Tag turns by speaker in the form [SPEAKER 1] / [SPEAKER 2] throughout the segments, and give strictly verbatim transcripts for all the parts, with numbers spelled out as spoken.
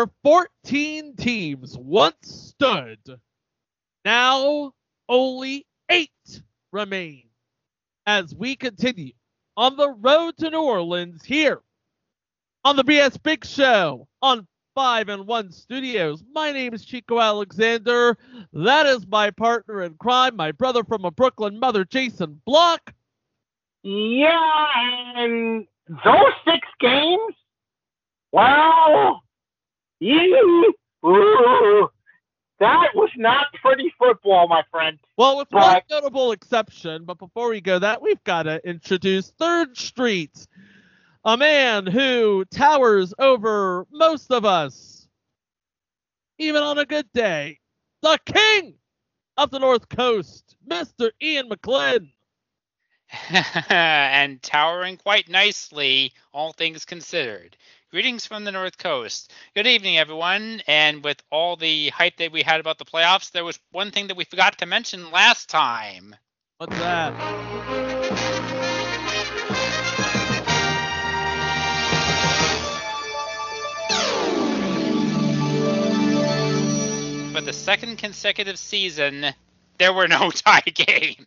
[SPEAKER 1] where fourteen teams once stood, now only eight remain as we continue on the road to New Orleans here on the B S Big Show on five and one Studios. My name is Chico Alexander. That is my partner in crime, my brother from a Brooklyn mother, Jason Block.
[SPEAKER 2] Yeah, and those six games, wow, yeah, ooh, that was not pretty football, my friend.
[SPEAKER 1] Well, with
[SPEAKER 2] but,
[SPEAKER 1] one notable exception, but before we go that, we've got to introduce Third Street, a man who towers over most of us, even on a good day, the king of the North Coast, Mister Ian McClin.
[SPEAKER 3] And towering quite nicely, all things considered. Greetings from the North Coast. Good evening, everyone. And with all the hype that we had about the playoffs, there was one thing that we forgot to mention last time.
[SPEAKER 1] What's that?
[SPEAKER 3] For the second consecutive season, there were no tie games.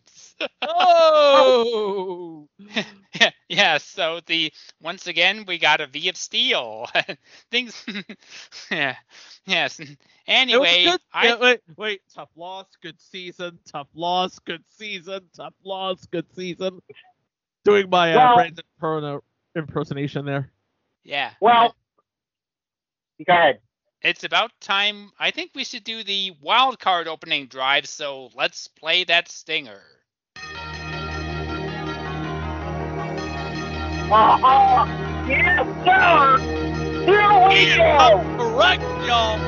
[SPEAKER 1] Oh!
[SPEAKER 3] yeah, yeah, so the once again we got a V of Steel. Things yeah. Yes. Anyway,
[SPEAKER 1] good.
[SPEAKER 3] I
[SPEAKER 1] Yeah, wait, wait, tough loss, good season, tough loss, good season, tough loss, good season. Doing my uh,
[SPEAKER 2] well,
[SPEAKER 1] Brandon Perona impersonation there.
[SPEAKER 3] Yeah.
[SPEAKER 2] Well, go ahead.
[SPEAKER 3] It's about time. I think we should do the wild card opening drive, so let's play that stinger.
[SPEAKER 2] Uh-huh. Yes, sir! Here we
[SPEAKER 1] Yeah,
[SPEAKER 2] go!
[SPEAKER 1] correct, y'all!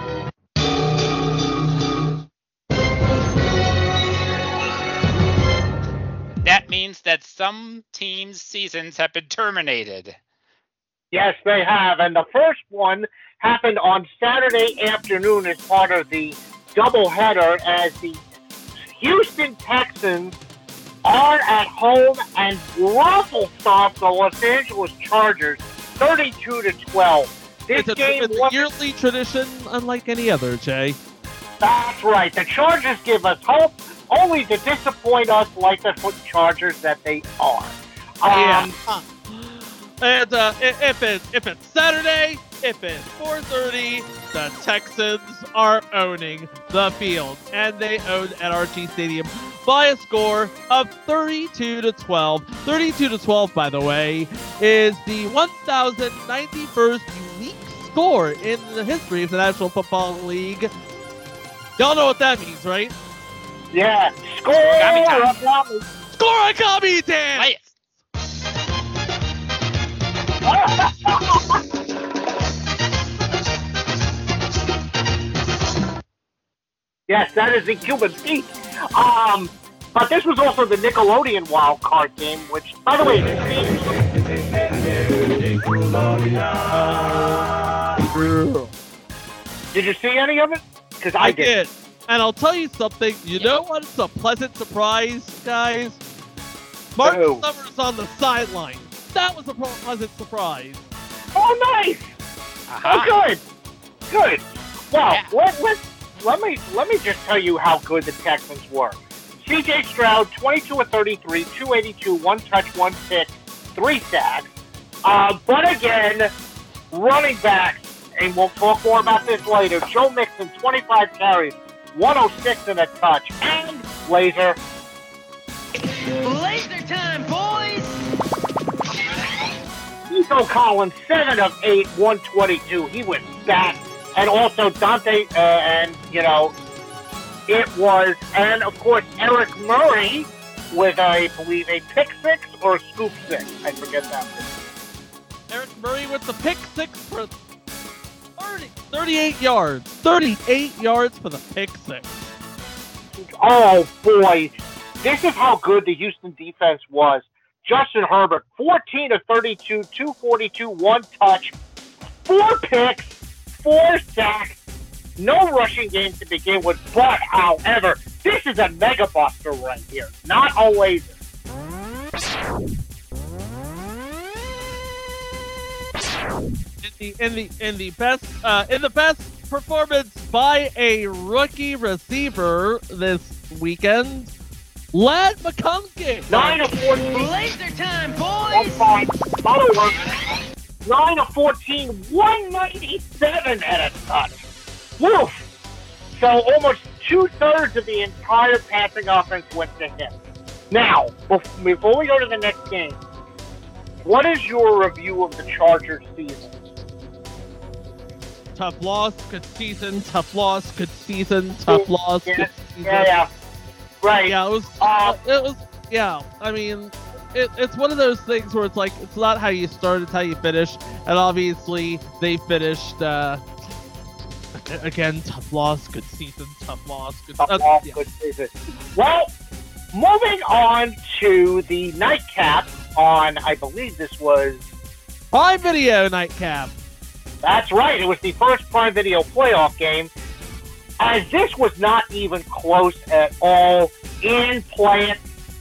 [SPEAKER 3] That means that some teams' seasons have been terminated.
[SPEAKER 2] Yes, they have. And the first one happened on Saturday afternoon as part of the doubleheader as the Houston Texans are at home and ruffle stop the Los Angeles Chargers thirty-two to twelve. This
[SPEAKER 1] It's a,
[SPEAKER 2] game
[SPEAKER 1] it's a
[SPEAKER 2] was
[SPEAKER 1] yearly tradition unlike any other, Jay.
[SPEAKER 2] That's right. The Chargers give us hope, only to disappoint us like the foot Chargers that they are.
[SPEAKER 1] Yeah.
[SPEAKER 2] Um,
[SPEAKER 1] And uh, if it's if it's Saturday, if it's four thirty, the Texans are owning the field, and they own N R G Stadium by a score of thirty-two to twelve. thirty-two to twelve, by the way, is the one thousand ninety-first unique score in the history of the National Football League. Y'all know what that means, right?
[SPEAKER 2] Yeah. Score!
[SPEAKER 3] Origami time.
[SPEAKER 2] Origami.
[SPEAKER 1] Score Origami dance!
[SPEAKER 3] Play it.
[SPEAKER 2] Yes, that is the Cuban beat. Um, but this was also the Nickelodeon wild card game, which, by the way, did you see any of it? Because I,
[SPEAKER 1] I
[SPEAKER 2] did.
[SPEAKER 1] did. And I'll tell you something. You know what's a pleasant surprise, guys? Martin
[SPEAKER 2] Oh.
[SPEAKER 1] Summers on the sideline. That was a pleasant surprise.
[SPEAKER 2] Oh, nice.
[SPEAKER 3] Aha.
[SPEAKER 2] Oh, good. Good. Well,
[SPEAKER 3] Yeah.
[SPEAKER 2] let, let, let me let me just tell you how good the Texans were. C J Stroud, twenty-two of thirty-three, two eighty-two, one touch, one pick, three sacks. Uh, but again, running backs, and we'll talk more about this later. Joe Mixon, twenty-five carries, one oh six and a touch. And Laser.
[SPEAKER 4] Laser time, boys!
[SPEAKER 2] Nico Collins, seven of eight, one twenty-two. He was back. And also Dante, uh, and, you know, it was, and of course, Eric Murray with, I believe, a pick six or a scoop six. I forget that one.
[SPEAKER 1] Eric Murray with the pick six for thirty, thirty-eight yards. thirty-eight yards for the pick six.
[SPEAKER 2] Oh, boy. This is how good the Houston defense was. Justin Herbert, fourteen of thirty-two, two forty-two, one touch, four picks, four sacks, no rushing game to begin with. But, however, this is a mega buster right here, not a laser.
[SPEAKER 1] the in the in the best uh, in the best performance by a rookie receiver this weekend, Ladd McConkey.
[SPEAKER 2] Nine of fourteen.
[SPEAKER 4] Laser time,
[SPEAKER 2] One
[SPEAKER 4] boys!
[SPEAKER 2] five. That'll work. Nine of fourteen. One ninety-seven at a touch. Woof. So almost two thirds of the entire passing offense went to him. Now, bef- before we go to the next game, what is your review of the Chargers season?
[SPEAKER 1] Tough loss, good season. Tough loss, good season. Tough loss,
[SPEAKER 2] Yeah,
[SPEAKER 1] good season.
[SPEAKER 2] yeah, yeah. Right.
[SPEAKER 1] Yeah, it was.
[SPEAKER 2] Uh,
[SPEAKER 1] it was. Yeah, I mean, it, it's one of those things where it's like it's not how you start, it's how you finish. And obviously, they finished. Uh, again, tough loss, good season. Tough loss, good.
[SPEAKER 2] Tough
[SPEAKER 1] uh,
[SPEAKER 2] loss,
[SPEAKER 1] yeah.
[SPEAKER 2] good season. Well, moving on to the nightcap on, I believe this was.
[SPEAKER 1] Prime Video nightcap.
[SPEAKER 2] That's right. It was the first Prime Video playoff game, as this was not even close at all in plant.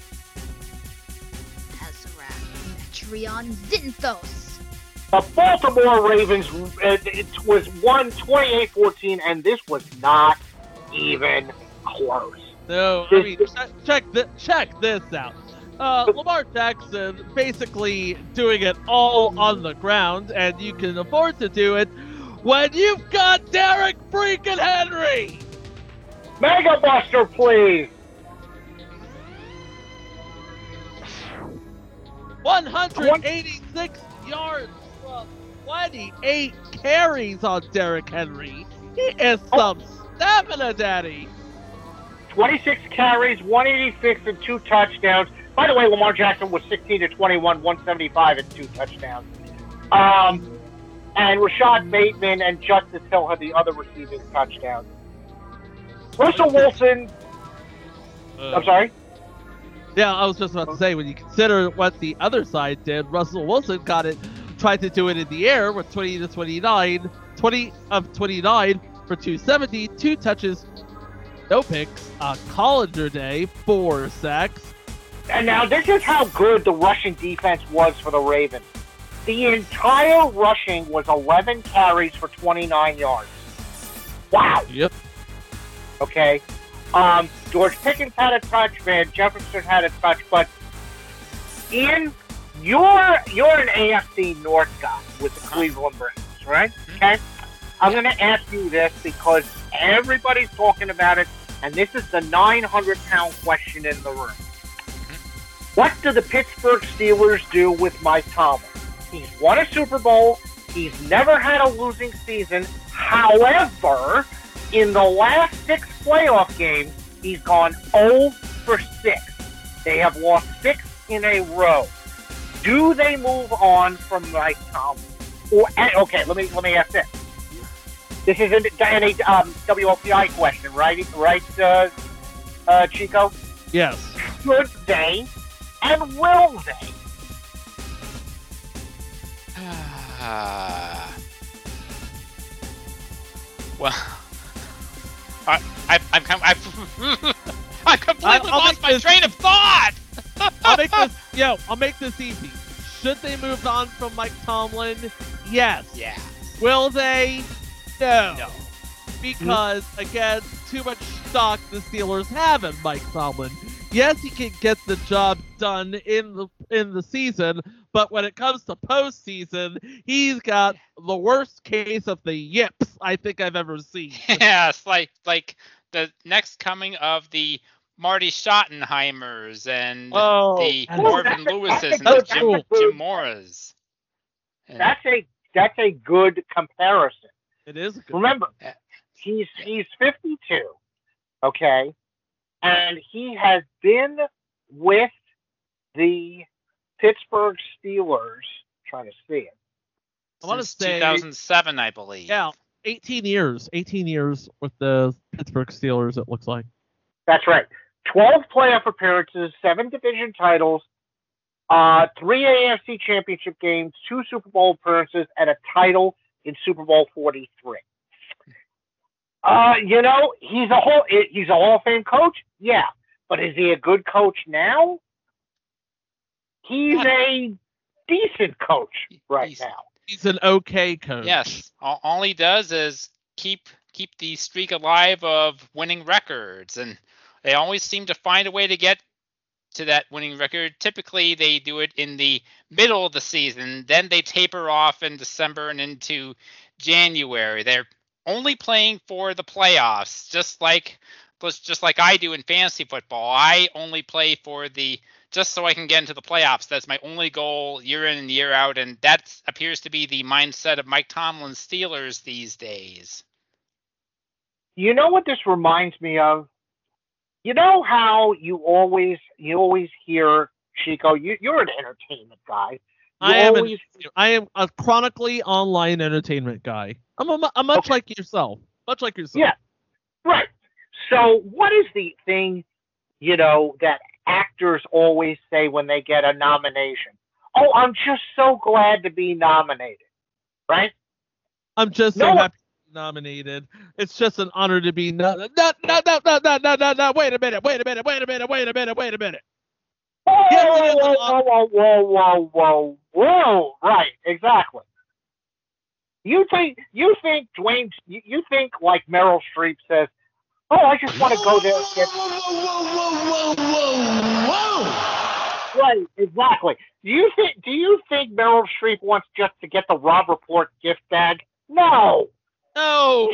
[SPEAKER 5] Azrak, Metreon, Zinthos.
[SPEAKER 2] The Baltimore Ravens, uh, it was won twenty-eight fourteen, and this was not even close.
[SPEAKER 1] No, I mean, check check, th- check this out. Uh, Lamar Jackson basically doing it all on the ground, and you can afford to do it when you've got Derek freaking Henry.
[SPEAKER 2] Mega Buster, please.
[SPEAKER 1] one hundred eighty-six yards from twenty-eight carries on Derek Henry. He is some stamina, daddy.
[SPEAKER 2] twenty-six carries, one eighty-six, and two touchdowns. By the way, Lamar Jackson was sixteen to twenty-one, one seventy-five, and two touchdowns. Um, and Rashad Bateman and Justice Hill had the other receiving touchdowns. Russell Wilson.
[SPEAKER 1] Uh,
[SPEAKER 2] I'm sorry.
[SPEAKER 1] Yeah, I was just about to say, when you consider what the other side did, Russell Wilson got it, tried to do it in the air with twenty to twenty-nine, twenty of twenty-nine for two seventy, two touches, no picks, uh, Collinger Day, four sacks.
[SPEAKER 2] And now this is how good the rushing defense was for the Ravens. The entire rushing was eleven carries for twenty-nine yards. Wow.
[SPEAKER 1] Yep.
[SPEAKER 2] Okay. Um, George Pickens had a touch, Van Jefferson had a touch, but Ian, you're you're an A F C North guy with the Cleveland Browns, right? Okay. I'm going to ask you this because everybody's talking about it, and this is the nine hundred pound question in the room. What do the Pittsburgh Steelers do with Mike Tomlin? He's won a Super Bowl. He's never had a losing season. However, in the last six playoff games, he's gone oh for six. They have lost six in a row. Do they move on from Mike Tomlin? Or, okay, let me let me ask this. This is an, an um, W O P I question, right? Right, uh, uh, Chico?
[SPEAKER 1] Yes.
[SPEAKER 2] Should they, and will they?
[SPEAKER 3] Uh, well, I, I, I'm, com- I, I completely
[SPEAKER 1] I'll
[SPEAKER 3] lost
[SPEAKER 1] make
[SPEAKER 3] my
[SPEAKER 1] this-
[SPEAKER 3] train of thought.
[SPEAKER 1] I'll make this, yo, I'll make this easy. Should they move on from Mike Tomlin? Yes.
[SPEAKER 3] Yeah.
[SPEAKER 1] Will they? No.
[SPEAKER 3] No.
[SPEAKER 1] Because, again, too much stock the Steelers have in Mike Tomlin. Yes, he can get the job done in the in the season, but when it comes to postseason, he's got the worst case of the yips I think I've ever seen.
[SPEAKER 3] Yeah, it's like like the next coming of the Marty Schottenheimers and
[SPEAKER 1] Oh,
[SPEAKER 3] the
[SPEAKER 1] and-
[SPEAKER 3] Marvin
[SPEAKER 2] That's a-
[SPEAKER 3] Lewises
[SPEAKER 2] that's
[SPEAKER 3] and
[SPEAKER 2] a
[SPEAKER 3] the
[SPEAKER 2] good
[SPEAKER 3] Jim,
[SPEAKER 2] one.
[SPEAKER 3] Jim Moras. And-
[SPEAKER 2] That's a that's a good comparison.
[SPEAKER 1] It is a good.
[SPEAKER 2] Remember,
[SPEAKER 3] Yeah.
[SPEAKER 2] he's he's fifty-two, okay, and he has been with the Pittsburgh Steelers. Trying to see it.
[SPEAKER 1] I want to
[SPEAKER 3] since
[SPEAKER 1] say
[SPEAKER 3] two thousand seven, I believe.
[SPEAKER 1] Yeah, eighteen years. eighteen years with the Pittsburgh Steelers, it looks like.
[SPEAKER 2] That's right. twelve playoff appearances, seven division titles, uh, three A F C championship games, two Super Bowl appearances, and a title in Super Bowl forty-three. Uh, you know, he's a whole he's a Hall of Fame coach, yeah, but is he a good coach now? He's a decent coach right
[SPEAKER 3] Decent.
[SPEAKER 2] now.
[SPEAKER 1] He's an okay coach.
[SPEAKER 3] Yes, all, all he does is keep keep the streak alive of winning records, and they always seem to find a way to get to that winning record. Typically, they do it in the middle of the season, then they taper off in December and into January. They're only playing for the playoffs, just like just like I do in fantasy football. I only play for the just so I can get into the playoffs. That's my only goal year in and year out, and that appears to be the mindset of Mike Tomlin's Steelers these days.
[SPEAKER 2] You know what this reminds me of? You know how you always you always hear, Chico, you, you're an entertainment guy. You
[SPEAKER 1] I am
[SPEAKER 2] always,
[SPEAKER 1] an, I am a chronically online entertainment guy. I'm, a, I'm much
[SPEAKER 2] Okay.
[SPEAKER 1] like yourself. Much like yourself.
[SPEAKER 2] Yeah, right. So what is the thing, you know, that actors always say when they get a nomination? Oh, I'm just so glad to be nominated, right?
[SPEAKER 1] I'm just so
[SPEAKER 2] No.
[SPEAKER 1] happy to be nominated. It's just an honor to be no no no no no no no no no no wait a minute, wait a minute, wait a minute, wait a minute, wait a minute.
[SPEAKER 2] Whoa,
[SPEAKER 1] Get rid
[SPEAKER 2] whoa,
[SPEAKER 1] of the
[SPEAKER 2] whoa, whoa, whoa, whoa, whoa, whoa! Right, exactly. You think you think Dwayne? You, you think like Meryl Streep says, "Oh, I just want to go there." And get...
[SPEAKER 4] Whoa, whoa, whoa, whoa, whoa, whoa!
[SPEAKER 2] Right, exactly. Do you think? Do you think Meryl Streep wants just to get the Rob Report gift bag? No.
[SPEAKER 1] No.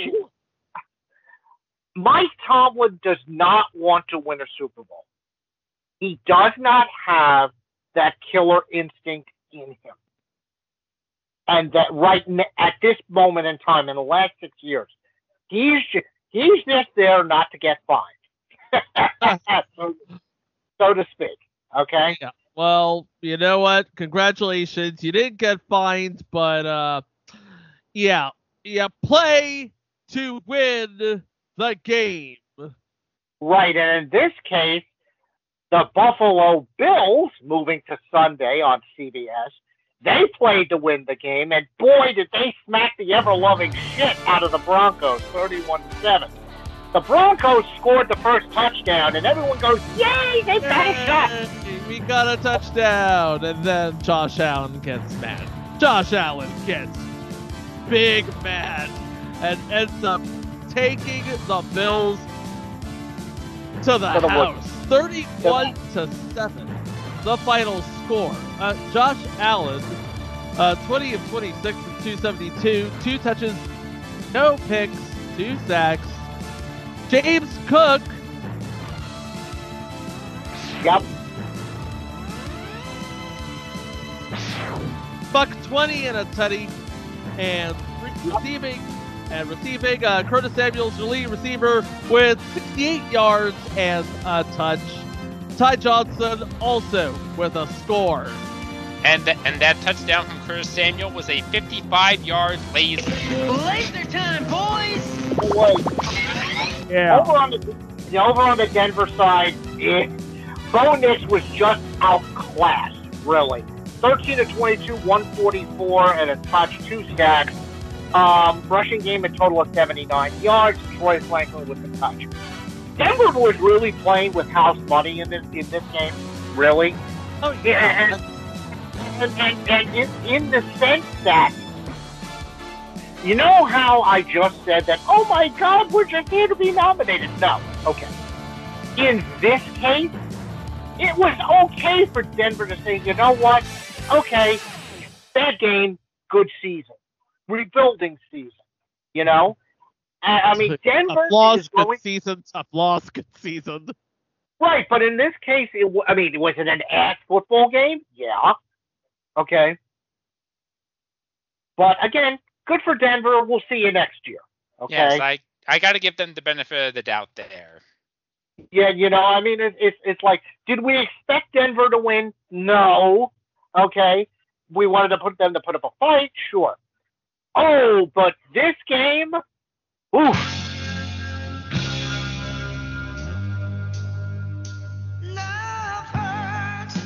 [SPEAKER 2] Mike Tomlin does not want to win a Super Bowl. He does not have that killer instinct in him. And that right n- at this moment in time, in the last six years, he's just, he's just there not to get fined, so, so to speak. Okay?
[SPEAKER 1] Yeah. Well, you know what? Congratulations. You didn't get fined, but uh, yeah, yeah. Play to win the game.
[SPEAKER 2] Right, and in this case, the Buffalo Bills, moving to Sunday on C B S, they played to win the game, and boy, did they smack the ever-loving shit out of the Broncos, thirty-one to seven. The Broncos scored the first touchdown, and everyone goes, yay, they've got a shot.
[SPEAKER 1] Yay, we got a touchdown, and then Josh Allen gets mad. Josh Allen gets big mad and ends up taking the Bills to the
[SPEAKER 2] To the
[SPEAKER 1] house.
[SPEAKER 2] woods.
[SPEAKER 1] thirty-one to seven. The final score. Uh, Josh Allen, uh, twenty of twenty-six with two seventy-two, two touches, no picks, two sacks. James Cook,
[SPEAKER 2] Yep.
[SPEAKER 1] buck twenty and a tutty, and receiving and receiving uh, Curtis Samuel's the lead receiver with sixty-eight yards and a touch. Ty Johnson also with a score.
[SPEAKER 3] And th- and that touchdown from Curtis Samuel was a fifty-five-yard laser.
[SPEAKER 4] Laser time, boys!
[SPEAKER 2] Wait.
[SPEAKER 1] Yeah.
[SPEAKER 2] Over on the yeah, over on the Denver side, it, Bo Nix was just outclassed, really. thirteen to twenty-two, one forty-four, and a touch, two sacks. Um, rushing game a total of seventy-nine yards. Troy Franklin with the touch. Denver was really playing with house money in this in this game, really.
[SPEAKER 1] Oh
[SPEAKER 2] Yeah,
[SPEAKER 1] yeah.
[SPEAKER 2] and, and, and in, in the sense that, you know how I just said that, oh my God, we're just here to be nominated. No, okay. In this case, it was okay for Denver to say, you know what, okay, bad game, good season. Rebuilding season, you know? I, I mean, Denver
[SPEAKER 1] Tough loss,
[SPEAKER 2] is
[SPEAKER 1] good
[SPEAKER 2] going...
[SPEAKER 1] season. Tough loss, good season.
[SPEAKER 2] Right, but in this case, it, w- I mean, was it an ass football game? Yeah. Okay. But again, good for Denver. We'll see you next year. Okay.
[SPEAKER 3] Yes, I, I got to give them the benefit of the doubt there.
[SPEAKER 2] Yeah, you know, I mean, it, it's it's like, did we expect Denver to win? No. Okay. We wanted to put them to put up a fight? Sure. Oh, but this game, oof.
[SPEAKER 4] Love hurts.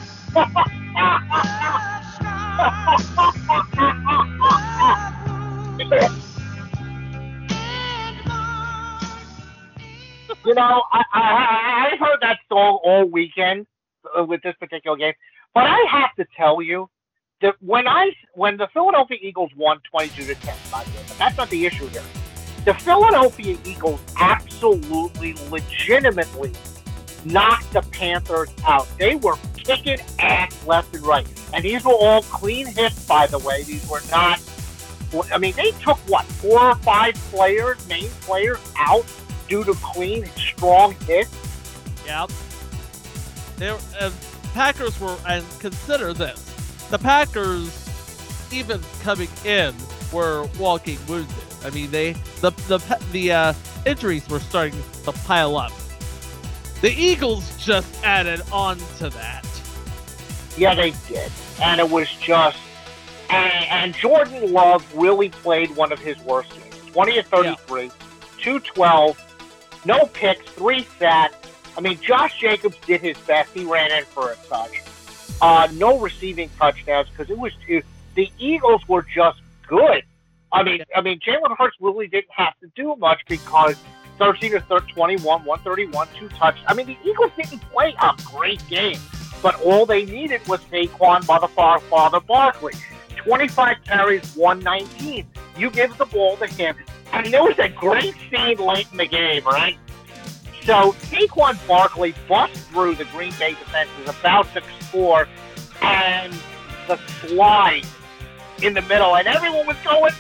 [SPEAKER 2] You know, I, I, I've heard that song all weekend uh, with this particular game, but I have to tell you the when I when the Philadelphia Eagles won twenty-two to ten, by the way, but that's not the issue here. The Philadelphia Eagles absolutely, legitimately knocked the Panthers out. They were kicking ass left and right, and these were all clean hits, by the way. These were not. I mean, they took what four or five players, main players, out due to clean, strong hits.
[SPEAKER 1] Yeah. They were, uh, Packers were, and consider this: the Packers, even coming in, were walking wounded. I mean, they the the the uh, injuries were starting to pile up. The Eagles just added on to that.
[SPEAKER 2] Yeah, they did, and it was just. And, and Jordan Love really played one of his worst games. twenty of thirty-three, yeah. two twelve, no picks, three sacks. I mean, Josh Jacobs did his best. He ran in for a touch. Uh, no receiving touchdowns because it was too, the Eagles were just good. I mean, I mean, Jalen Hurts really didn't have to do much because thirteen to twenty-one, one thirty-one, two touchdowns. I mean, the Eagles didn't play a great game, but all they needed was Saquon Motherfucker Father Barkley. twenty-five carries, one nineteen. You give the ball to him. And there was a great scene late in the game, right? So Saquon Barkley busts through the Green Bay defense, is about to score, and the slide in the middle, and everyone was going,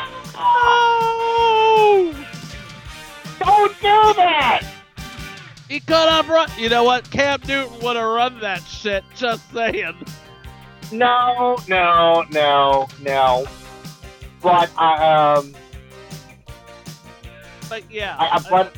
[SPEAKER 2] no! Don't do that!
[SPEAKER 1] He could have run. You know what? Cam Newton would have run that shit. Just saying.
[SPEAKER 2] No, no, no, no. But I, um,
[SPEAKER 1] but yeah,
[SPEAKER 2] I, I, but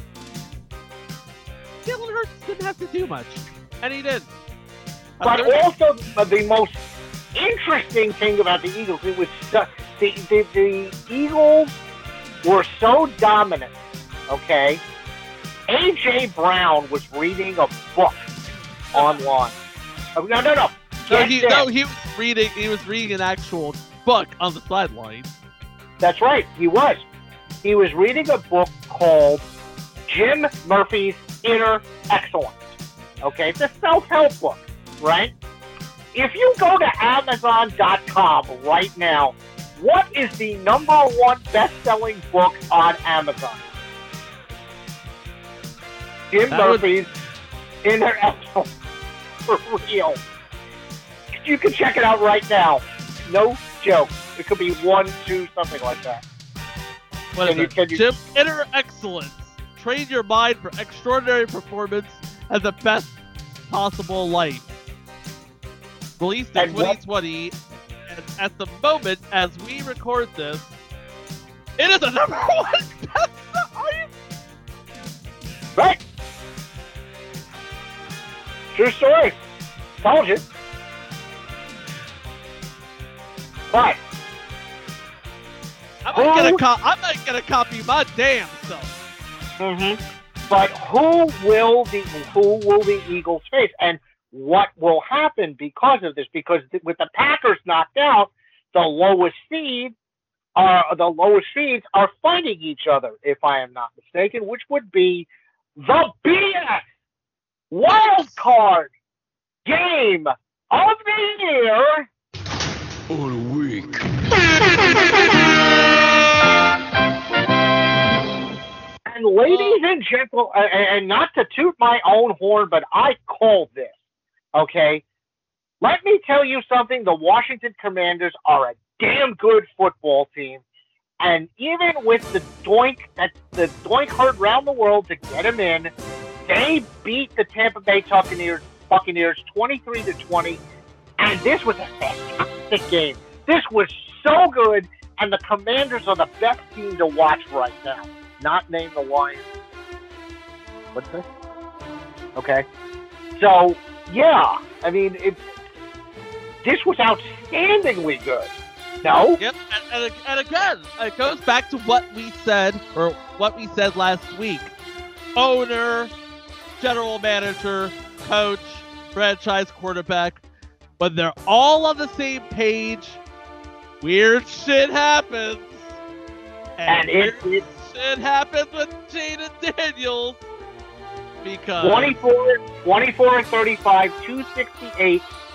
[SPEAKER 1] Jalen Hurts didn't have to do much, and he did.
[SPEAKER 2] But also, the most interesting thing about the Eagles, it was the the, the, the Eagles were so dominant. Okay, A J Brown was reading a book online. No, no, no.
[SPEAKER 1] No, he, no, he was reading. He was reading an actual book on the sideline.
[SPEAKER 2] That's right. He was. He was reading a book called Jim Murphy's Inner Excellence. Okay, it's a self-help book, right? If you go to Amazon dot com right now, what is the number one best-selling book on Amazon? Jim that Murphy's would... Inner Excellence. For real. You can check it out right now. No joke. It could be one, two, something like that.
[SPEAKER 1] What is
[SPEAKER 2] you,
[SPEAKER 1] it?
[SPEAKER 2] You...
[SPEAKER 1] Jim, Inner Excellence. Train your mind for extraordinary performance and the best possible life. Released in
[SPEAKER 2] and
[SPEAKER 1] twenty twenty, what? And at the moment, as we record this, it is the number one best-selling.
[SPEAKER 2] Right. True story. Told you. But
[SPEAKER 1] I might, get a co- I might get a copy my damn self.
[SPEAKER 2] Mm-hmm. But who will the who will the Eagles face, and what will happen because of this? Because th- with the Packers knocked out, the lowest seed are the lowest seeds are fighting each other, if I am not mistaken, which would be the B S wild card game of the year.
[SPEAKER 4] All week.
[SPEAKER 2] And ladies and gentlemen, and not to toot my own horn, but I called this, okay? Let me tell you something. The Washington Commanders are a damn good football team. And even with the doink that the doink heard around the world to get them in, they beat the Tampa Bay Buccaneers, Buccaneers twenty-three to twenty. And this was a fantastic game. This was so good, and the Commanders are the best team to watch right now. Not named the Lions. What's this? Okay. So, yeah, I mean, it. This was outstandingly good. No?
[SPEAKER 1] Yep, and, and, and again, it goes back to what we said, or what we said last week. Owner, general manager, coach, franchise quarterback. When they're all on the same page, weird shit happens. And,
[SPEAKER 2] and it,
[SPEAKER 1] weird
[SPEAKER 2] it
[SPEAKER 1] shit happens with Jaden Daniels. Because
[SPEAKER 2] twenty-four, twenty-four and thirty-five, two sixty-eight,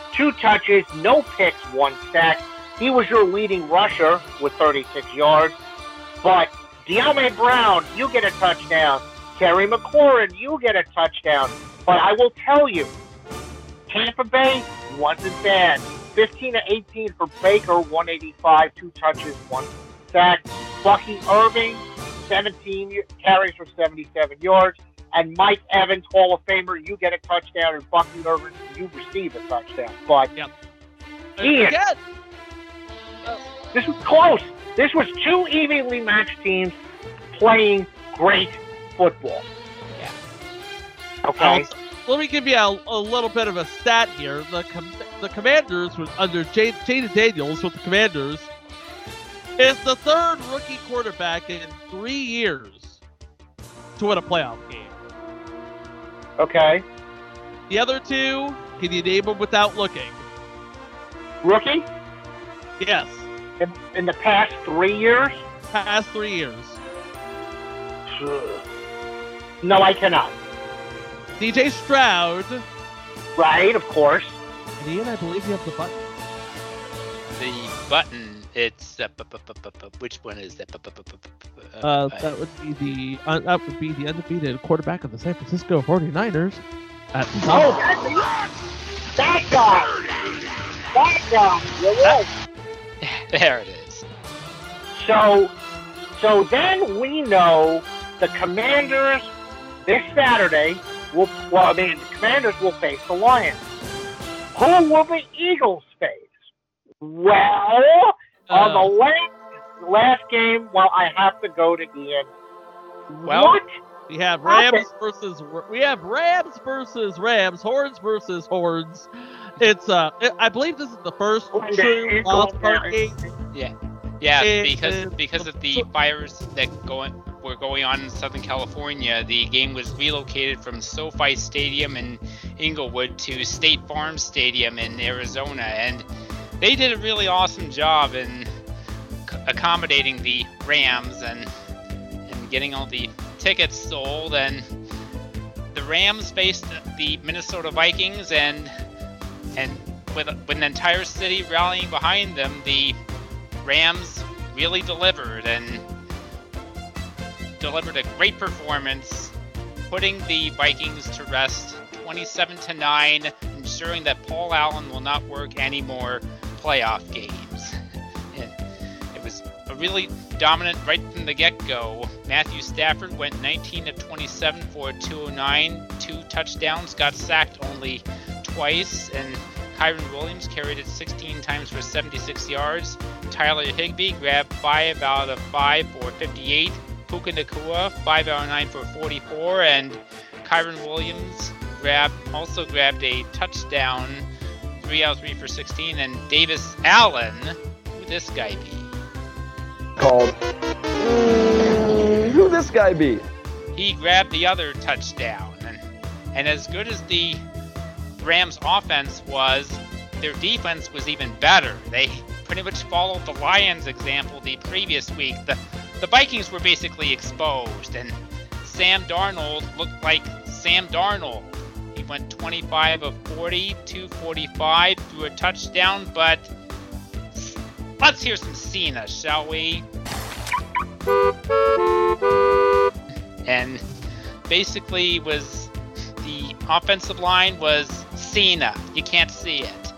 [SPEAKER 2] two touches, no picks, one sack. He was your leading rusher with thirty-six yards. But De'Ami Brown, you get a touchdown. Terry McLaurin, you get a touchdown. But I will tell you, Tampa Bay wasn't bad. fifteen to eighteen for Baker, one eighty-five, two touches, one sack. Bucky Irving, seventeen carries for seventy-seven yards. And Mike Evans, Hall of Famer, you get a touchdown. And Bucky Irving, you receive a touchdown. But
[SPEAKER 1] Yep.
[SPEAKER 2] Ian,
[SPEAKER 1] Again,
[SPEAKER 2] this was close. This was two evenly matched teams playing great football.
[SPEAKER 3] Yeah.
[SPEAKER 2] Okay.
[SPEAKER 1] Uh, let me give you a, a little bit of a stat here. The com- the Commanders, with under Jay- Jaden Daniels with the Commanders, is the third rookie quarterback in three years to win a playoff game.
[SPEAKER 2] Okay.
[SPEAKER 1] The other two, can you name them without looking?
[SPEAKER 2] Rookie
[SPEAKER 1] Yes,
[SPEAKER 2] in, in the past three years?
[SPEAKER 1] past three years.
[SPEAKER 2] No, I cannot.
[SPEAKER 1] C J Stroud.
[SPEAKER 2] Right, of course.
[SPEAKER 1] And Ian, I believe you have the button.
[SPEAKER 3] The button, it's uh, bu- bu- bu- bu- bu- which one is that? Bu- bu- bu- bu- bu- bu-
[SPEAKER 1] Uh,
[SPEAKER 3] uh,
[SPEAKER 1] that would be the uh, that would be the undefeated quarterback of the San Francisco forty-niners. At
[SPEAKER 2] Oh, that's that guy. That guy. You're right.
[SPEAKER 3] There it is.
[SPEAKER 2] So, so then we know the Commanders this Saturday will. Well, I mean, the Commanders will face the Lions. Who will the Eagles face? Well, on
[SPEAKER 1] Uh.
[SPEAKER 2] the last last game, well, I have to go to Ian.
[SPEAKER 3] Well-
[SPEAKER 2] what?
[SPEAKER 1] We have Rams versus we have Rams versus Rams, Horns versus Horns. It's uh, I believe this is the first true wild card game.
[SPEAKER 3] Yeah,
[SPEAKER 1] It
[SPEAKER 3] because
[SPEAKER 1] is-
[SPEAKER 3] because of the fires that going were going on in Southern California, the game was relocated from SoFi Stadium in Inglewood to State Farm Stadium in Arizona, and they did a really awesome job in c- accommodating the Rams and and getting all the tickets sold. And the Rams faced the Minnesota Vikings, and and with with an entire city rallying behind them, the Rams really delivered and delivered a great performance, putting the Vikings to rest twenty-seven to nine, ensuring that Paul Allen will not work any more playoff games. And it was a really dominant right from the get-go. Matthew Stafford went nineteen of twenty-seven for two oh nine, two touchdowns, got sacked only twice, and Kyron Williams carried it sixteen times for seventy-six yards. Tyler Higbee grabbed five out of five for fifty-eight. Puka Nacua, five out of nine for forty-four. And Kyron Williams grabbed, also grabbed a touchdown, three out of three for sixteen. And Davis Allen, who this guy be?
[SPEAKER 6] Called. Mm, who this guy be?
[SPEAKER 3] He grabbed the other touchdown. And, and as good as the Rams offense was, their defense was even better. They pretty much followed the Lions example the previous week. The the Vikings were basically exposed, and Sam Darnold looked like Sam Darnold. He went twenty-five of forty, two forty-five, threw a touchdown, but let's hear some Cena, shall we? And basically was the offensive line was Cena. You can't see it.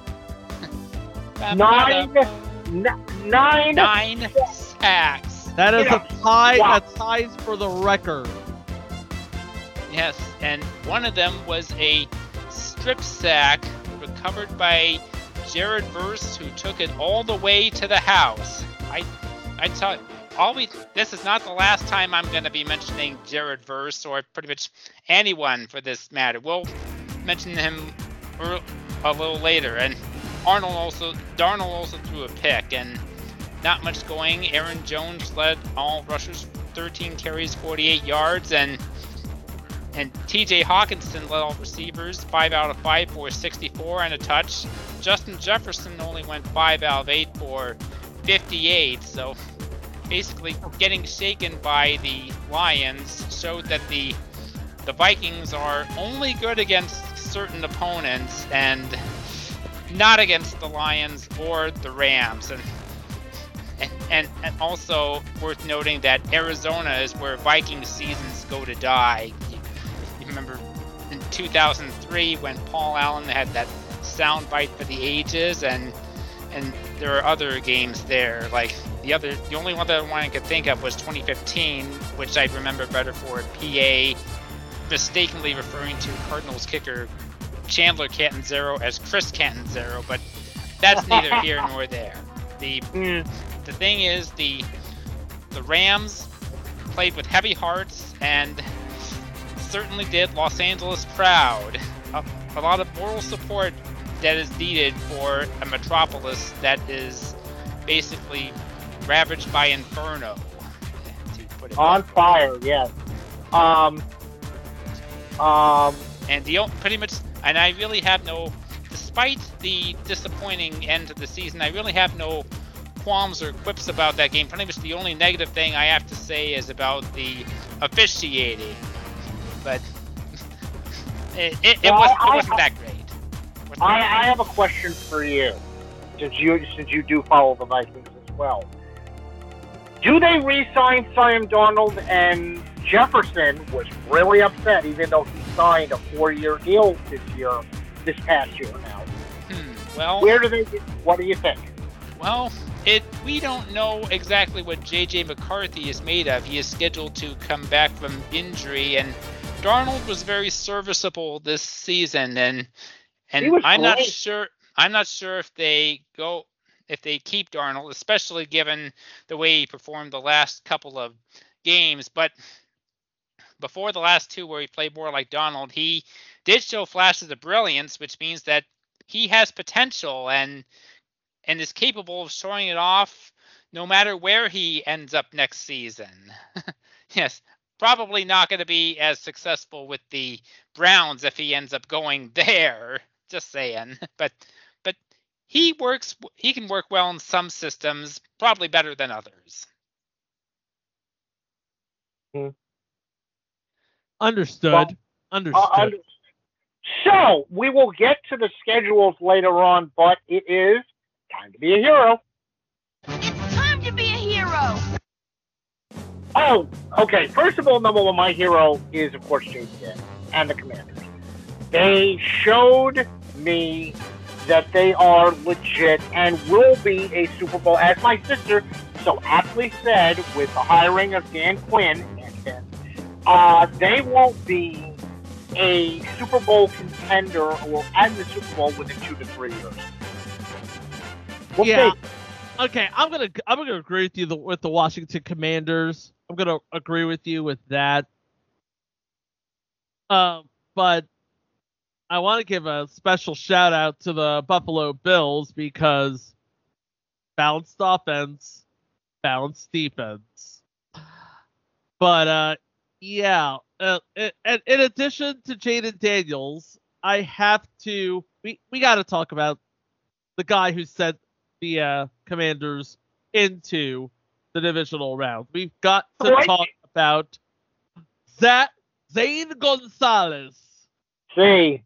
[SPEAKER 2] Nine, n- nine,
[SPEAKER 3] Nine sacks.
[SPEAKER 1] That is
[SPEAKER 2] Yeah.
[SPEAKER 1] a tie
[SPEAKER 2] Wow.
[SPEAKER 1] that ties for the record.
[SPEAKER 3] Yes, and one of them was a strip sack recovered by Jared Verse, who took it all the way to the house. I, I tell always, this is not the last time I'm going to be mentioning Jared Verse, or pretty much anyone for this matter. We'll mention him er- a little later. And Arnold also, Darnold also threw a pick, and not much going. Aaron Jones led all rushers, thirteen carries, forty-eight yards, and and T J Hawkinson led all receivers, five out of five for sixty-four and a touch. Justin Jefferson only went five out of eight for fifty-eight. So basically getting shaken by the Lions showed that the the Vikings are only good against certain opponents, and not against the Lions or the Rams. And and, and, and also worth noting that Arizona is where Viking seasons go to die. You, you remember in two thousand three when Paul Allen had that soundbite for the ages, and and there are other games there. Like the other, the only one that I could think of was twenty fifteen, which I remember better for P A mistakenly referring to Cardinals kicker Chandler Catanzaro as Chris Catanzaro, but that's neither here nor there. The
[SPEAKER 2] Mm.
[SPEAKER 3] the thing is, the the Rams played with heavy hearts and certainly did Los Angeles proud. A, a lot of moral support that is needed for a metropolis that is basically ravaged by inferno, to put it
[SPEAKER 2] On fire, yes. Um, um,
[SPEAKER 3] And the o- pretty much, and I really have no, despite the disappointing end to the season, I really have no qualms or quips about that game. Pretty much the only negative thing I have to say is about the officiating, but it, it, it,
[SPEAKER 2] Well,
[SPEAKER 3] was,
[SPEAKER 2] I-
[SPEAKER 3] it wasn't
[SPEAKER 2] I-
[SPEAKER 3] that great. Wasn't
[SPEAKER 2] I,
[SPEAKER 3] that
[SPEAKER 2] I have a question for you, since you since you do follow the Vikings as well. Do they re-sign Sam Darnold? And Jefferson was really upset, even though he signed a four-year deal this year, this past year now.
[SPEAKER 3] great. Hmm, well,
[SPEAKER 2] Where do they? What do you think?
[SPEAKER 3] Well, it we don't know exactly what J J McCarthy is made of. He is scheduled to come back from injury, and Darnold was very serviceable this season, and and
[SPEAKER 2] He was
[SPEAKER 3] I'm not
[SPEAKER 2] great.
[SPEAKER 3] sure I'm not sure if they go if they keep Darnold, especially given the way he performed the last couple of games. But before the last two, where he played more like Donald, he did show flashes of brilliance, which means that he has potential and and is capable of showing it off no matter where he ends up next season. Yes, probably not going to be as successful with the Browns if he ends up going there. Just saying. But but he works he can work well in some systems, probably better than others.
[SPEAKER 1] Understood.
[SPEAKER 2] Well,
[SPEAKER 1] Understood.
[SPEAKER 2] Uh, under- so we will get to the schedules later on, but it is time to be a hero.
[SPEAKER 5] It's time to be a hero.
[SPEAKER 2] Oh, okay. First of all, number one, my hero is, of course, Jason Garrett and the Commanders. They showed me that they are legit and will be a Super Bowl, as my sister so aptly said with the hiring of Dan Quinn. And, uh, they won't be a Super Bowl contender or at the Super Bowl within two to three years. We'll
[SPEAKER 1] Yeah.
[SPEAKER 2] see.
[SPEAKER 1] Okay, I'm gonna I'm gonna agree with you the, with the Washington Commanders. I'm gonna agree with you with that. Uh, but I want to give a special shout out to the Buffalo Bills because balanced offense, balanced defense. But uh, yeah. Uh, in, in addition to Jaden Daniels, I have to we we got to talk about the guy who sent the uh, Commanders into the divisional round. We've got to
[SPEAKER 2] Right.
[SPEAKER 1] talk about Zach Zane Gonzalez.
[SPEAKER 2] See.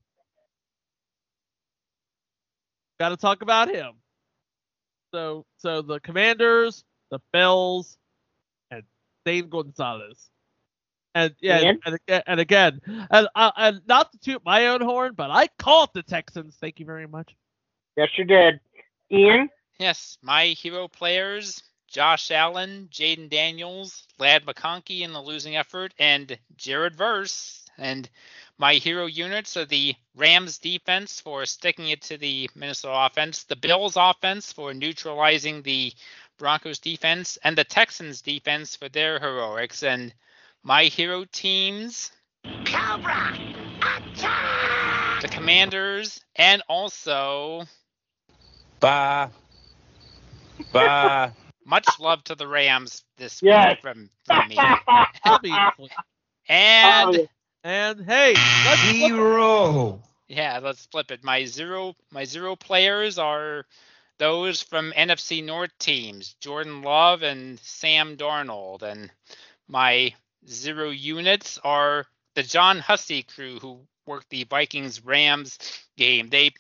[SPEAKER 1] Got to talk about him. So, so the Commanders, the Bills, and Zane Gonzalez. And yeah,
[SPEAKER 2] Ian?
[SPEAKER 1] and, again- and again, and, uh, and not to toot my own horn, but I called the Texans. Thank you very much.
[SPEAKER 2] Yes, you did. Ian?
[SPEAKER 3] Yes, my hero players, Josh Allen, Jaden Daniels, Lad McConkey in the losing effort, and Jared Verse. And my hero units are the Rams defense for sticking it to the Minnesota offense, the Bills offense for neutralizing the Broncos defense, and the Texans defense for their heroics. And my hero teams,
[SPEAKER 4] Cobra, attack!
[SPEAKER 3] the Commanders, and also
[SPEAKER 7] Bah. Bah.
[SPEAKER 3] much love to the Rams this
[SPEAKER 2] Yes.
[SPEAKER 3] week from, from me.
[SPEAKER 1] Obviously.
[SPEAKER 3] And
[SPEAKER 2] Oh,
[SPEAKER 1] And hey, let's flip it.
[SPEAKER 7] Hero.
[SPEAKER 3] yeah, let's flip it. My zero my zero players are those from N F C North teams, Jordan Love and Sam Darnold. And my zero units are the John Hussey crew who worked the Vikings Rams game. They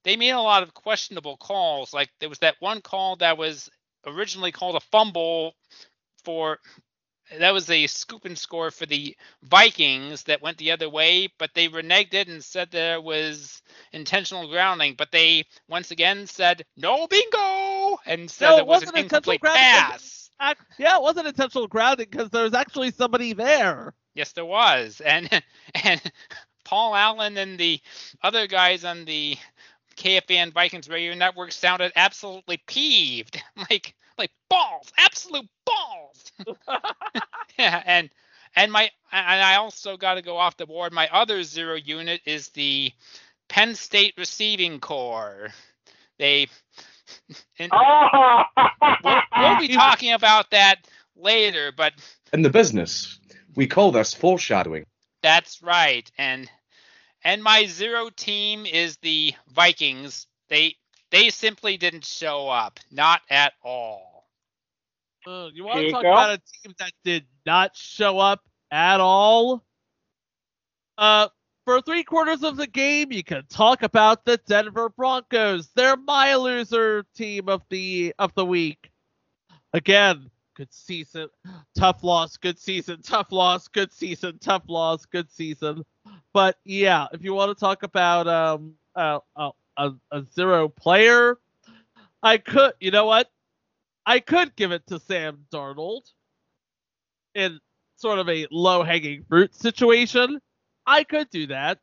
[SPEAKER 3] they made a lot of questionable calls. Like there was that one call that was originally called a fumble for that was a scoop and score for the Vikings that went the other way, but they reneged it and said there was intentional grounding. But they once again said no bingo and said
[SPEAKER 1] No,
[SPEAKER 3] it was an
[SPEAKER 1] wasn't intentional
[SPEAKER 3] incomplete
[SPEAKER 1] grounding.
[SPEAKER 3] pass.
[SPEAKER 1] Ac- Yeah, it wasn't intentional grounding because there was actually somebody there.
[SPEAKER 3] Yes, there was, and and Paul Allen and the other guys on the K F A N Vikings radio network sounded absolutely peeved, like like balls, absolute balls. Yeah, and and my and I also got to go off the board. My other zero unit is the Penn State receiving corps. They and
[SPEAKER 2] Oh!
[SPEAKER 3] we'll, we'll be talking about that later, but
[SPEAKER 7] In the business, we call this foreshadowing.
[SPEAKER 3] that's right. And and my zero team is the Vikings. They they simply didn't show up, not at all.
[SPEAKER 1] Uh, you want
[SPEAKER 2] There
[SPEAKER 1] to
[SPEAKER 2] you
[SPEAKER 1] talk
[SPEAKER 2] go.
[SPEAKER 1] about a team that did not show up at all? Uh, for three quarters of the game, you can talk about the Denver Broncos. They're my loser team of the of the week. Again, good season, tough loss, good season, tough loss, good season, tough loss, good season. But yeah, if you want to talk about um uh, uh, a a zero player, I could. You know what? I could give it to Sam Darnold in sort of a low-hanging fruit situation. I could do that.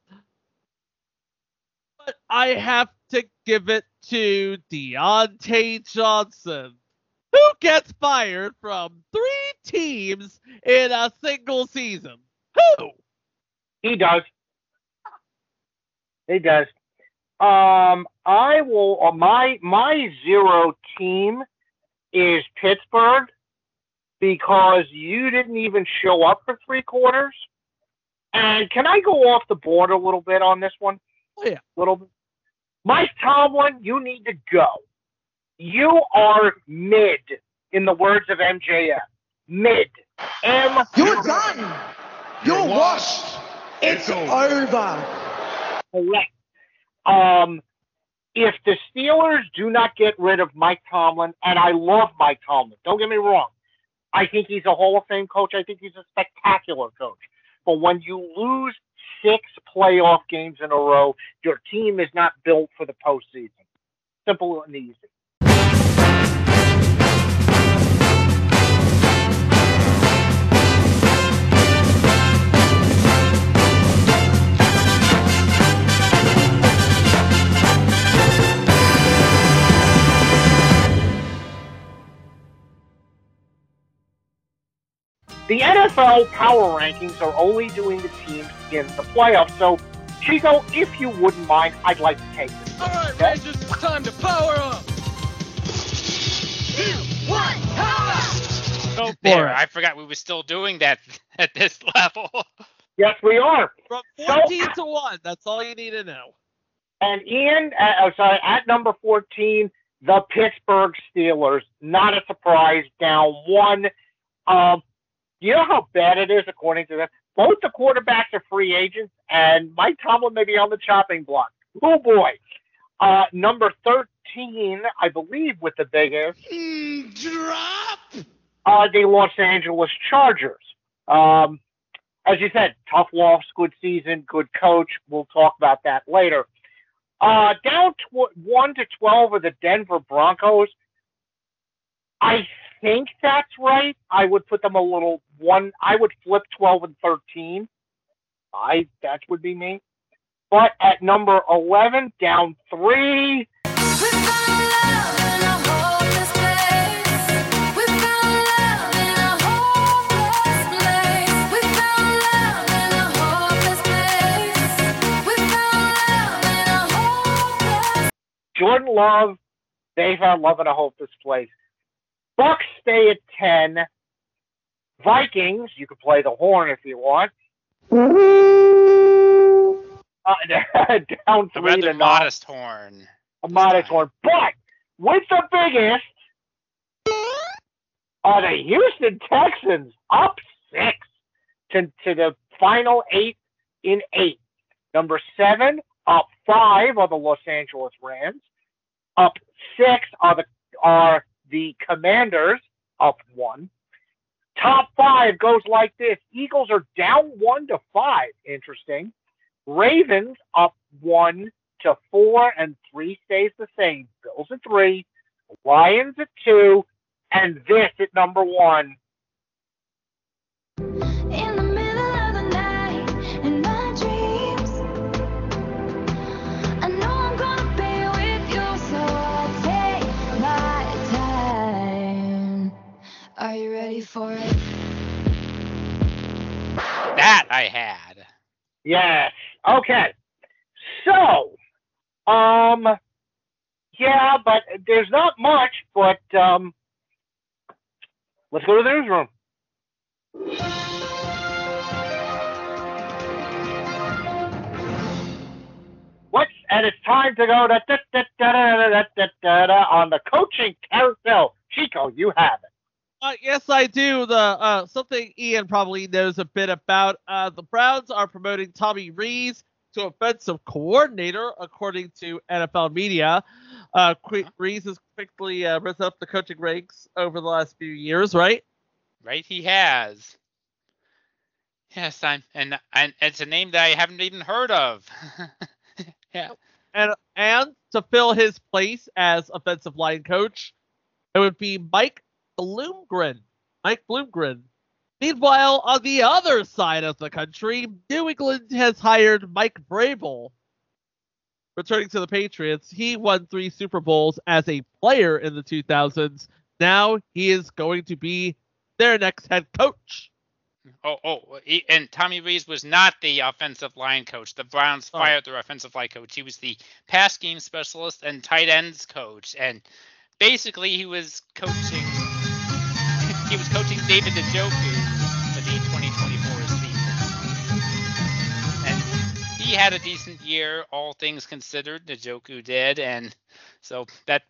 [SPEAKER 1] But I have to give it to Deontay Johnson, who gets fired from three teams in a single season. Who?
[SPEAKER 2] He does. He does. Um, I will. Uh, my my zero team is Pittsburgh because you didn't even show up for three quarters. And can I go off the board a little bit on this one?
[SPEAKER 1] Oh, yeah.
[SPEAKER 2] Little bit. Mike Tomlin, you need to go. You are mid, in the words of M J F. Mid. M.
[SPEAKER 4] You're done. You're washed. It's over.
[SPEAKER 2] Correct. Um, if the Steelers do not get rid of Mike Tomlin, and I love Mike Tomlin, don't get me wrong. I think he's a Hall of Fame coach. I think he's a spectacular coach. But when you lose six playoff games in a row, your team is not built for the postseason. Simple and easy. The N F L power rankings are only doing the teams in the playoffs. So, Chico, if you wouldn't mind, I'd like to take this.
[SPEAKER 4] All right,
[SPEAKER 2] Okay?
[SPEAKER 4] Rangers, it's time to power up. Two, one, power!
[SPEAKER 1] Go for
[SPEAKER 3] There,
[SPEAKER 1] it.
[SPEAKER 3] I forgot we were still doing that at this level.
[SPEAKER 2] Yes, we are.
[SPEAKER 1] From
[SPEAKER 2] So-
[SPEAKER 1] fourteen to one. That's all you need to know.
[SPEAKER 2] And Ian, uh, oh, sorry, at number fourteen, the Pittsburgh Steelers. Not a surprise, down one. Um, you know how bad it is, according to them? Both the quarterbacks are free agents, and Mike Tomlin may be on the chopping block. Oh, boy. Uh, number thirteen, I believe, with the biggest,
[SPEAKER 4] Mm, drop.
[SPEAKER 2] uh, the Los Angeles Chargers. Um, as you said, tough loss, good season, good coach. We'll talk about that later. Uh, down tw- one to twelve are the Denver Broncos. I think that's right. I would put them a little one. I would flip twelve and thirteen. I that would be me. But at number eleven, down three. Jordan Love, they found love in a hopeless place. Bucks stay at ten. Vikings, you could play the horn if you want. Uh, down
[SPEAKER 3] A
[SPEAKER 2] three
[SPEAKER 3] rather
[SPEAKER 2] to nine.
[SPEAKER 3] modest horn.
[SPEAKER 2] A modest horn. But with the biggest are the Houston Texans up six to, to the final eight in eight. Number seven Up five are the Los Angeles Rams. Up six are the are the Commanders, up one. Top five goes like this. Eagles are down one to five. Interesting. Ravens up one to four, and three stays the same. Bills at three, Lions at two, and this at number one.
[SPEAKER 5] In the middle of the night, in my dreams, I know I'm gonna be with you, so I'll take my time. Are you ready for it?
[SPEAKER 3] That I had.
[SPEAKER 2] Yes. Okay. So, um, yeah, but there's not much, but, um, let's go to the newsroom. What's, and it's time to go to da, da, da, da, da, da, da, da, on the coaching carousel. Chico, you have it.
[SPEAKER 1] Uh, yes, I do. The uh, something Ian probably knows a bit about. Uh, the Browns are promoting Tommy Rees to offensive coordinator, according to N F L media. Uh, Qu- Rees has quickly uh, risen up the coaching ranks over the last few years, right?
[SPEAKER 3] Right, he has. Yes, I'm, and and it's a name that I haven't even heard of. Yeah.
[SPEAKER 1] And and to fill his place as offensive line coach, it would be Mike Bloomgren. Mike Bloomgren. Meanwhile, on the other side of the country, New England has hired Mike Vrabel. Returning to the Patriots, he won three Super Bowls as a player in the two thousands. Now he is going to be their next head coach.
[SPEAKER 3] Oh, oh, he, and Tommy Rees was not the offensive line coach. The Browns
[SPEAKER 1] Oh.
[SPEAKER 3] fired their offensive line coach. He was the pass game specialist and tight ends coach. And basically, he was coaching. He was coaching David Njoku for the twenty twenty-four season. And he had a decent year, all things considered. Njoku did, and so that,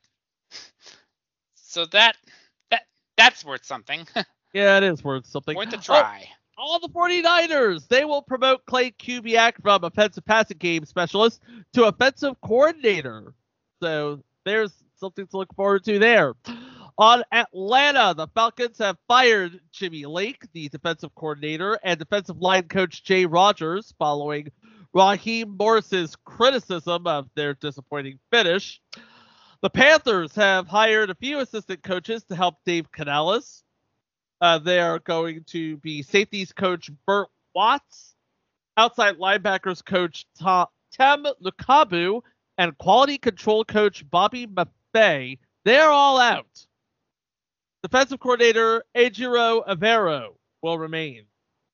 [SPEAKER 3] so that, that, that's worth something.
[SPEAKER 1] Yeah, it is worth something.
[SPEAKER 3] Worth a
[SPEAKER 1] Oh,
[SPEAKER 3] try.
[SPEAKER 1] all the 49ers, they will promote Clay Kubiak from offensive passing game specialist to offensive coordinator. So there's something to look forward to there. On Atlanta, the Falcons have fired Jimmy Lake, the defensive coordinator, and defensive line coach Jay Rogers following Raheem Morris's criticism of their disappointing finish. The Panthers have hired a few assistant coaches to help Dave Canales. Uh, they are going to be safeties coach Burt Watts, outside linebackers coach Ta- Tem Lukabu, and quality control coach Bobby Maffei. They're all out. Defensive coordinator Ejiro Evero will remain.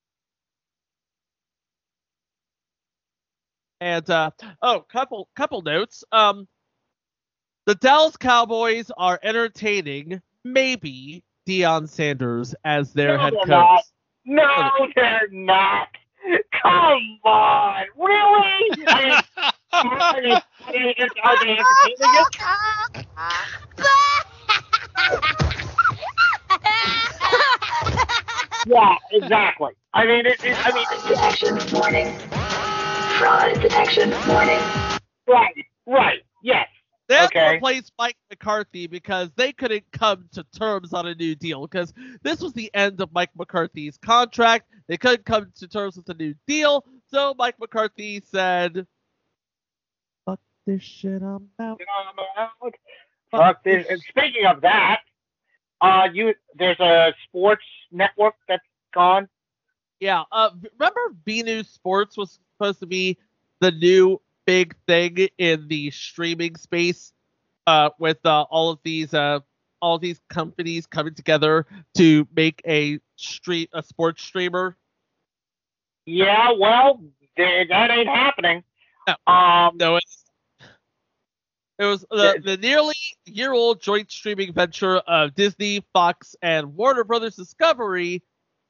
[SPEAKER 1] And uh, oh, couple couple notes. Um, the Dallas Cowboys are entertaining maybe Deion Sanders as their
[SPEAKER 2] No,
[SPEAKER 1] head
[SPEAKER 2] they're
[SPEAKER 1] coach.
[SPEAKER 2] not. No, they're not. Come on, really? I mean, I mean, I mean, it's- are they entertaining it? Yeah, exactly. I mean, it, it, I mean,
[SPEAKER 8] Detection warning. Fraud detection warning.
[SPEAKER 2] right, right, yes.
[SPEAKER 1] They have
[SPEAKER 2] Okay.
[SPEAKER 1] to replace Mike McCarthy because they couldn't come to terms on a new deal because this was the end of Mike McCarthy's contract. They couldn't come to terms with a new deal, so Mike McCarthy said, "Fuck this shit, I'm out."
[SPEAKER 2] Fuck this. And speaking of that, uh, you there's a sports network that's gone.
[SPEAKER 1] Yeah, uh, remember B News Sports was supposed to be the new big thing in the streaming space, uh, with uh, all of these uh, all of these companies coming together to make a street a sports streamer.
[SPEAKER 2] Yeah, well, th- that ain't happening.
[SPEAKER 1] No.
[SPEAKER 2] Um,
[SPEAKER 1] No, it's, it was the, the nearly year-old joint streaming venture of Disney, Fox, and Warner Brothers Discovery.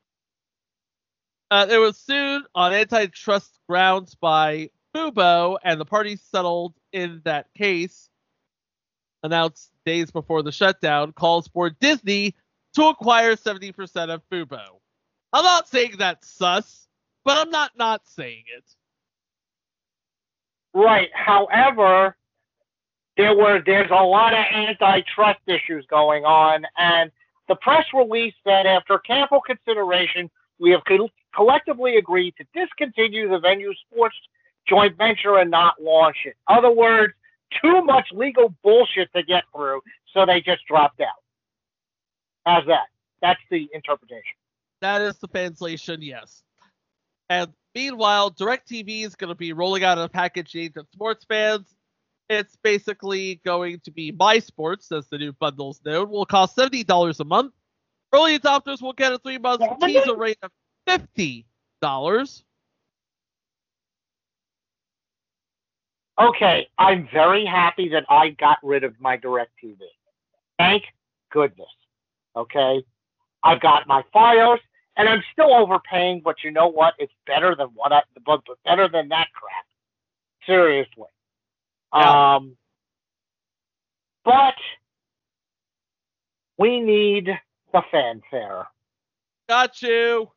[SPEAKER 1] Uh, it was sued on antitrust grounds by Fubo, and the parties settled in that case. Announced days before the shutdown, calls for Disney to acquire seventy percent of Fubo. I'm not saying that's sus, but I'm not not saying it.
[SPEAKER 2] Right. However, there were there's a lot of antitrust issues going on, and the press release said after careful consideration, we have co- collectively agreed to discontinue the venue sports joint venture and not launch it. In other words, too much legal bullshit to get through, so they just dropped out. How's that? That's the interpretation.
[SPEAKER 1] That is the translation, yes. And meanwhile, DirecTV is going to be rolling out a package aimed at sports fans. It's basically going to be My Sports, as the new bundle's known. Will cost seventy dollars a month. Early adopters will get a three-month teaser rate of fifty dollars.
[SPEAKER 2] Okay, I'm very happy that I got rid of my DirecTV. Thank goodness. Okay? I've got my Fios, and I'm still overpaying, but you know what? It's better than what I, but but better than that crap. Seriously.
[SPEAKER 1] Yeah.
[SPEAKER 2] Um, but we need the fanfare.
[SPEAKER 1] Got you.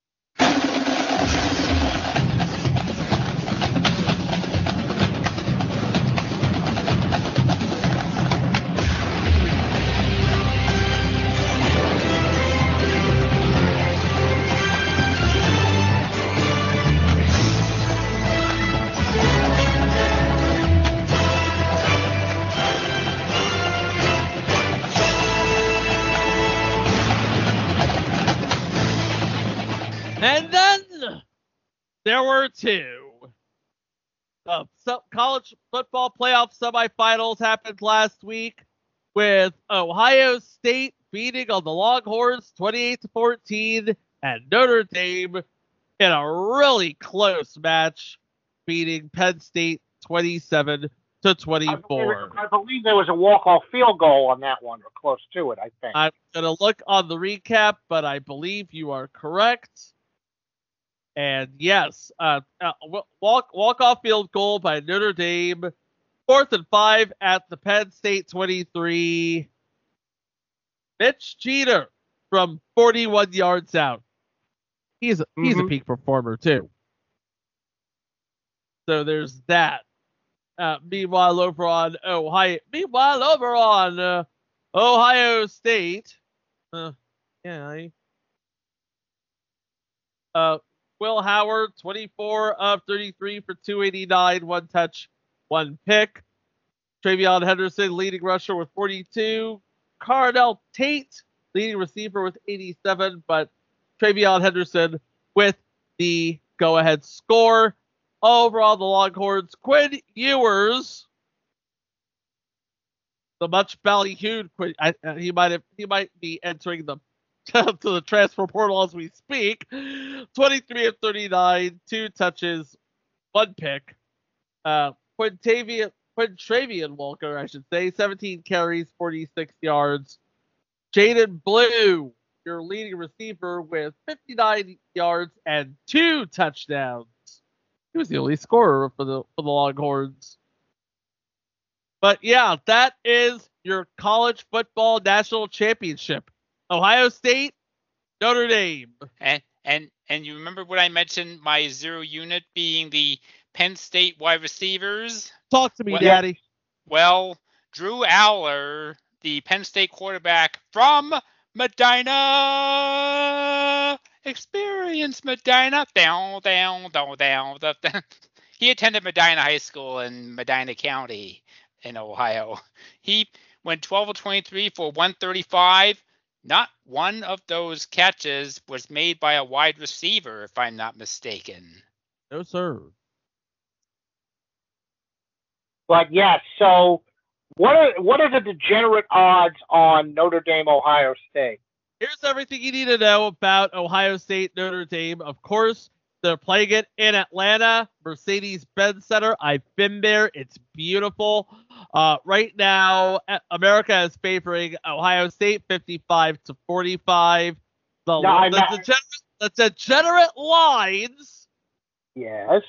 [SPEAKER 1] And then there were two. Uh, so college football playoff semifinals happened last week with Ohio State beating on the Longhorns twenty-eight to fourteen and Notre Dame in a really close match beating Penn State twenty-seven to twenty-four.
[SPEAKER 2] I believe, I believe there was a walk-off field goal on that one, or close to it, I think.
[SPEAKER 1] I'm going to look on the recap, but I believe you are correct. And yes, uh, uh, walk walk off field goal by Notre Dame, fourth and five at the Penn State twenty-three. Mitch Jeter from forty-one yards out. He's a, mm-hmm. he's a peak performer too. So there's that. Uh, meanwhile, over on Ohio, meanwhile over on uh, Ohio State, uh, yeah, I, uh. Will Howard, twenty-four of thirty-three for two eighty-nine, one touch, one pick. Travion Henderson, leading rusher with forty-two. Carnell Tate, leading receiver with eighty-seven, but Travion Henderson with the go-ahead score. Overall, the Longhorns, Quinn Ewers, the much ballyhooed Quinn, I, he might have, he might be entering the to the transfer portal as we speak. twenty-three of thirty-nine, two touches, one pick. Uh, Quintavious, Quintravian Walker, I should say, seventeen carries, forty-six yards. Jaden Blue, your leading receiver, with fifty-nine yards and two touchdowns. He was the only scorer for the for the Longhorns. But yeah, that is your college football national championship. Ohio State, Notre Dame.
[SPEAKER 3] And and and you remember what I mentioned, my zero unit being the Penn State wide receivers?
[SPEAKER 1] Talk to me,
[SPEAKER 3] well,
[SPEAKER 1] Daddy.
[SPEAKER 3] Well, Drew Aller, the Penn State quarterback from Medina, experience Medina, down, down, down, down, down. He attended Medina High School in Medina County in Ohio. He went twelve of twenty-three for one thirty-five. Not one of those catches was made by a wide receiver, if I'm not mistaken.
[SPEAKER 1] No, sir.
[SPEAKER 2] But yes, so what are what are the degenerate odds on Notre Dame, Ohio State?
[SPEAKER 1] Here's everything you need to know about Ohio State, Notre Dame. Of course, they're playing it in Atlanta, Mercedes-Benz Center. I've been there. It's beautiful. Uh, right now, America is favoring Ohio State fifty-five to forty-five. The,
[SPEAKER 2] no,
[SPEAKER 1] the, degenerate, the degenerate lines.
[SPEAKER 2] Yes.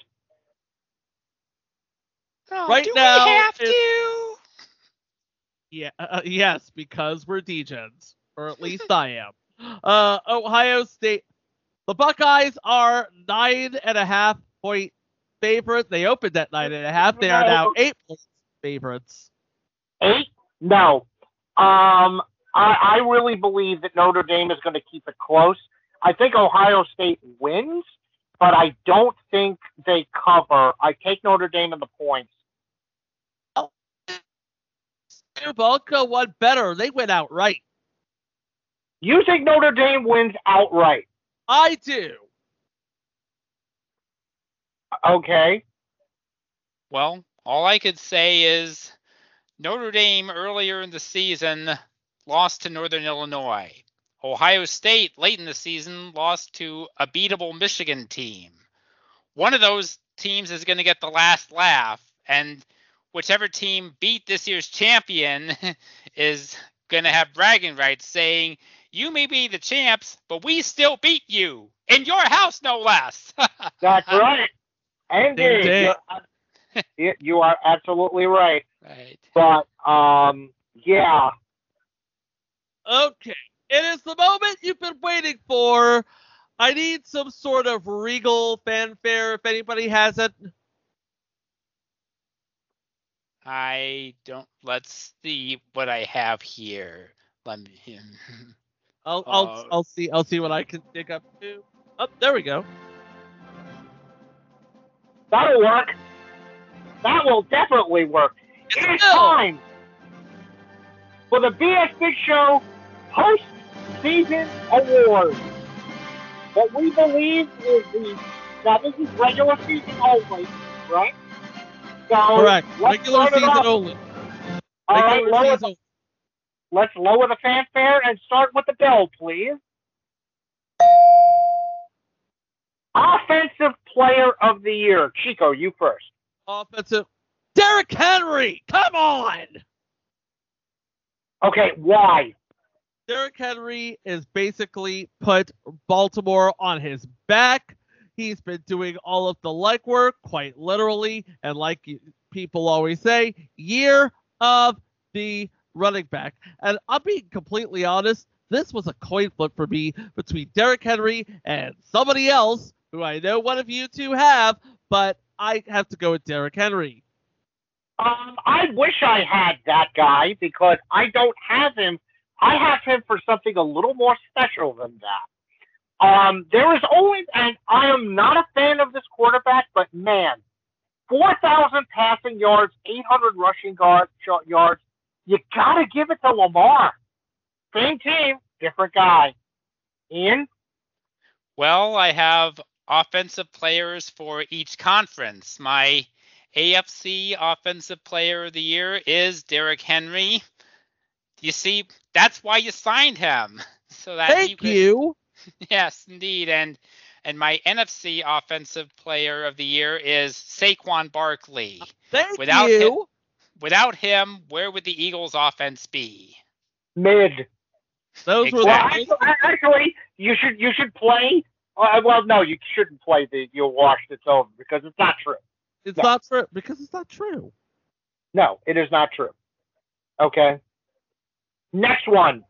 [SPEAKER 3] Oh,
[SPEAKER 1] right
[SPEAKER 3] do
[SPEAKER 1] now,
[SPEAKER 3] we have to?
[SPEAKER 1] Yeah, uh, yes, because we're degens, or at least I am. Uh, Ohio State. The Buckeyes are nine and a half point favorite. They opened at nine and a half. They are now eight point favorites.
[SPEAKER 2] Eight? No. Um, I, I really believe that Notre Dame is going to keep it close. I think Ohio State wins, but I don't think they cover. I take Notre Dame in the points.
[SPEAKER 1] I'll go one better. They went outright.
[SPEAKER 2] You think Notre Dame wins outright?
[SPEAKER 1] I do.
[SPEAKER 2] Okay.
[SPEAKER 3] Well, all I could say is Notre Dame earlier in the season lost to Northern Illinois. Ohio State late in the season lost to a beatable Michigan team. One of those teams is going to get the last laugh, and whichever team beat this year's champion is going to have bragging rights saying, you may be the champs, but we still beat you. In your house, no less.
[SPEAKER 2] That's right. Indeed. You, you are absolutely right.
[SPEAKER 3] Right.
[SPEAKER 2] But, um, yeah.
[SPEAKER 1] Okay. It is the moment you've been waiting for. I need some sort of regal fanfare if anybody has it.
[SPEAKER 3] I don't. Let's see what I have here. Let me.
[SPEAKER 1] I'll I'll
[SPEAKER 3] Uh,
[SPEAKER 1] I'll see I'll see what I can dig up too. Oh, there we go.
[SPEAKER 2] That'll work. That will definitely work. It is
[SPEAKER 1] will.
[SPEAKER 2] time for the B S Big Show post-season awards. What we believe is the, now this is regular season only, right? So
[SPEAKER 1] Correct.
[SPEAKER 2] let's
[SPEAKER 1] Regular
[SPEAKER 2] start it
[SPEAKER 1] season
[SPEAKER 2] off.
[SPEAKER 1] only.
[SPEAKER 2] All right,
[SPEAKER 1] Regular
[SPEAKER 2] lower
[SPEAKER 1] season.
[SPEAKER 2] the, let's lower the fanfare and start with the bell, please. Offensive Player of the Year. Chico, you first.
[SPEAKER 1] Offensive. Derrick Henry. Come on.
[SPEAKER 2] Okay, why?
[SPEAKER 1] Derrick Henry is basically put Baltimore on his back. He's been doing all of the legwork, quite literally, and like people always say, year of the running back. And I'll be completely honest, this was a coin flip for me between Derrick Henry and somebody else who I know one of you two have, but I have to go with Derrick Henry.
[SPEAKER 2] Um, I wish I had that guy because I don't have him. I have him for something a little more special than that. Um, there is only, and I am not a fan of this quarterback, but man, four thousand passing yards, eight hundred rushing guard, yards. You got to give it to Lamar. Same team, different guy. Ian?
[SPEAKER 3] Well, I have offensive players for each conference. My A F C Offensive Player of the Year is Derrick Henry. You see, that's why you signed him. So that
[SPEAKER 1] Thank
[SPEAKER 3] you. Could,
[SPEAKER 1] you.
[SPEAKER 3] Yes, indeed. And and my N F C Offensive Player of the Year is Saquon Barkley.
[SPEAKER 1] Thank
[SPEAKER 3] without
[SPEAKER 1] you.
[SPEAKER 3] Him, without him, where would the Eagles' offense be?
[SPEAKER 2] Mid.
[SPEAKER 1] Those
[SPEAKER 3] Exactly.
[SPEAKER 2] Well, actually, actually, you should you should play. Uh, well, no, you shouldn't play the "you're washed, it's over" because it's not true.
[SPEAKER 1] It's
[SPEAKER 2] No.
[SPEAKER 1] not true because it's not true.
[SPEAKER 2] No, it is not true. Okay. Next one.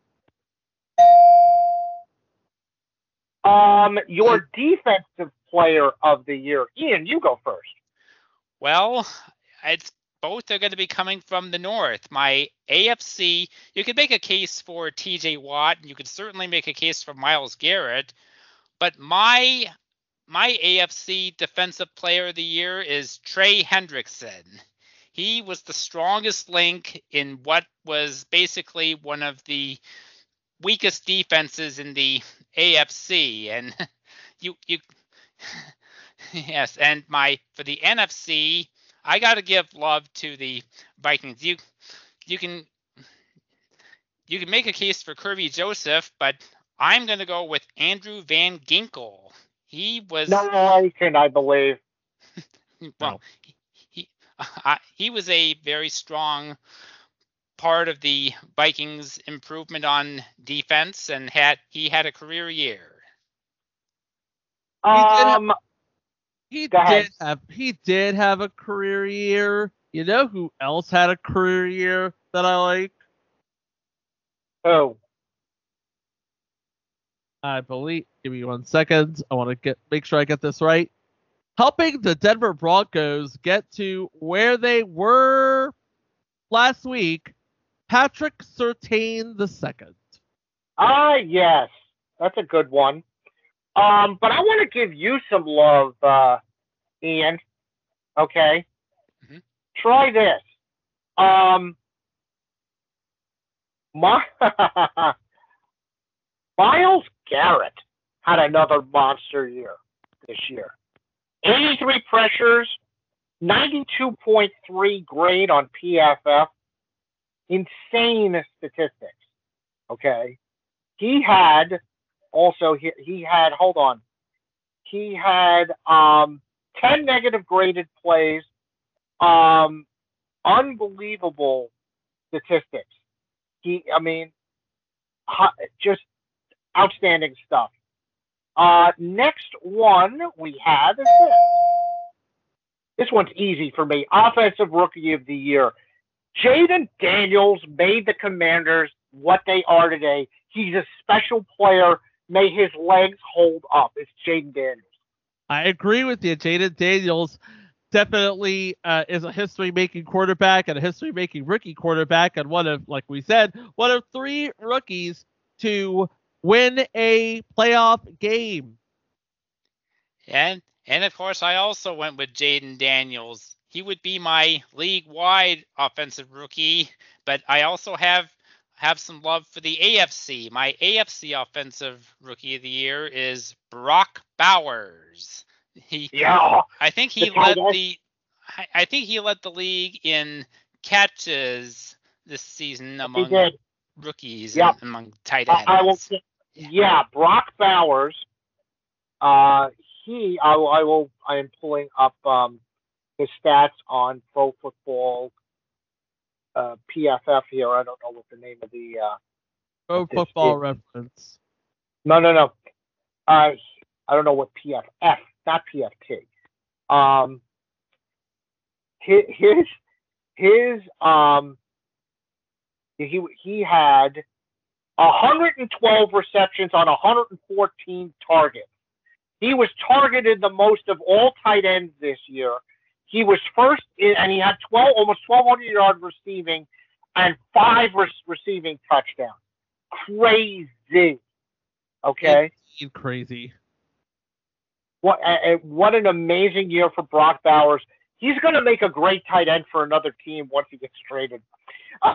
[SPEAKER 2] Um, your defensive player of the year. Ian, you go first.
[SPEAKER 3] Well, it's both are going to be coming from the north. My A F C, you could make a case for T J Watt, and you could certainly make a case for Myles Garrett, but my my A F C Defensive Player of the Year is Trey Hendrickson. He was the strongest link in what was basically one of the weakest defenses in the A F C, and you you yes, and my for the N F C, I got to give love to the Vikings. You you can you can make a case for Kirby Joseph, but I'm going to go with Andrew Van Ginkel. He was
[SPEAKER 2] No, I can, I believe.
[SPEAKER 3] well, he he, uh, he was a very strong part of the Vikings' improvement on defense, and had he had a career year.
[SPEAKER 2] Um,
[SPEAKER 1] He
[SPEAKER 2] Go ahead.
[SPEAKER 1] did have he did have a career year. You know who else had a career year that I like?
[SPEAKER 2] oh,
[SPEAKER 1] I believe. Give me one second. I want to get make sure I get this right. helping the Denver Broncos get to where they were last week, Patrick Surtain the second.
[SPEAKER 2] Ah, yes. That's a good one. Um, but I want to give you some love, uh, Ian. Okay?
[SPEAKER 3] Mm-hmm.
[SPEAKER 2] Try this. Um, my, Myles Garrett had another monster year this year. eighty-three pressures, ninety-two point three grade on P F F. Insane statistics. Okay? He had also, he, he had, hold on, he had um, ten negative graded plays, um, unbelievable statistics. He, I mean, just outstanding stuff. Uh, next one we have is this. This one's easy for me. Offensive Rookie of the Year. Jaden Daniels made the Commanders what they are today. He's a special player. May his legs hold up. It's Jaden Daniels.
[SPEAKER 1] I agree with you. Jaden Daniels definitely uh, is a history-making quarterback and a history-making rookie quarterback, and one of, like we said, one of three rookies to win a playoff game.
[SPEAKER 3] And and of course, I also went with Jaden Daniels. He would be my league-wide offensive rookie, but I also have have some love for the A F C. My A F C offensive rookie of the year is Brock Bowers. He,
[SPEAKER 2] yeah,
[SPEAKER 3] I think he
[SPEAKER 2] the
[SPEAKER 3] led
[SPEAKER 2] tight end.
[SPEAKER 3] the, I, I think he led the league in catches this season among
[SPEAKER 2] He did.
[SPEAKER 3] rookies
[SPEAKER 2] Yep.
[SPEAKER 3] and among tight ends.
[SPEAKER 2] I, I will. Yeah, Brock Bowers. Uh, he. I, will- I will. I am pulling up um his stats on Pro Football uh, P F F here. I don't know what the name of the. Uh,
[SPEAKER 1] Pro
[SPEAKER 2] This
[SPEAKER 1] Football
[SPEAKER 2] is-
[SPEAKER 1] Reference.
[SPEAKER 2] no, no, no. Uh, I don't know what P F F, not P F T. Um, his his, his um. He he had one hundred twelve receptions on one hundred fourteen targets. He was targeted the most of all tight ends this year. He was first, in, and he had twelve, almost twelve hundred yard receiving, and five re- receiving touchdowns. Crazy. Okay,
[SPEAKER 1] Indeed crazy.
[SPEAKER 2] what uh, what an amazing year for Brock Bowers. He's going to make a great tight end for another team once he gets traded. Uh,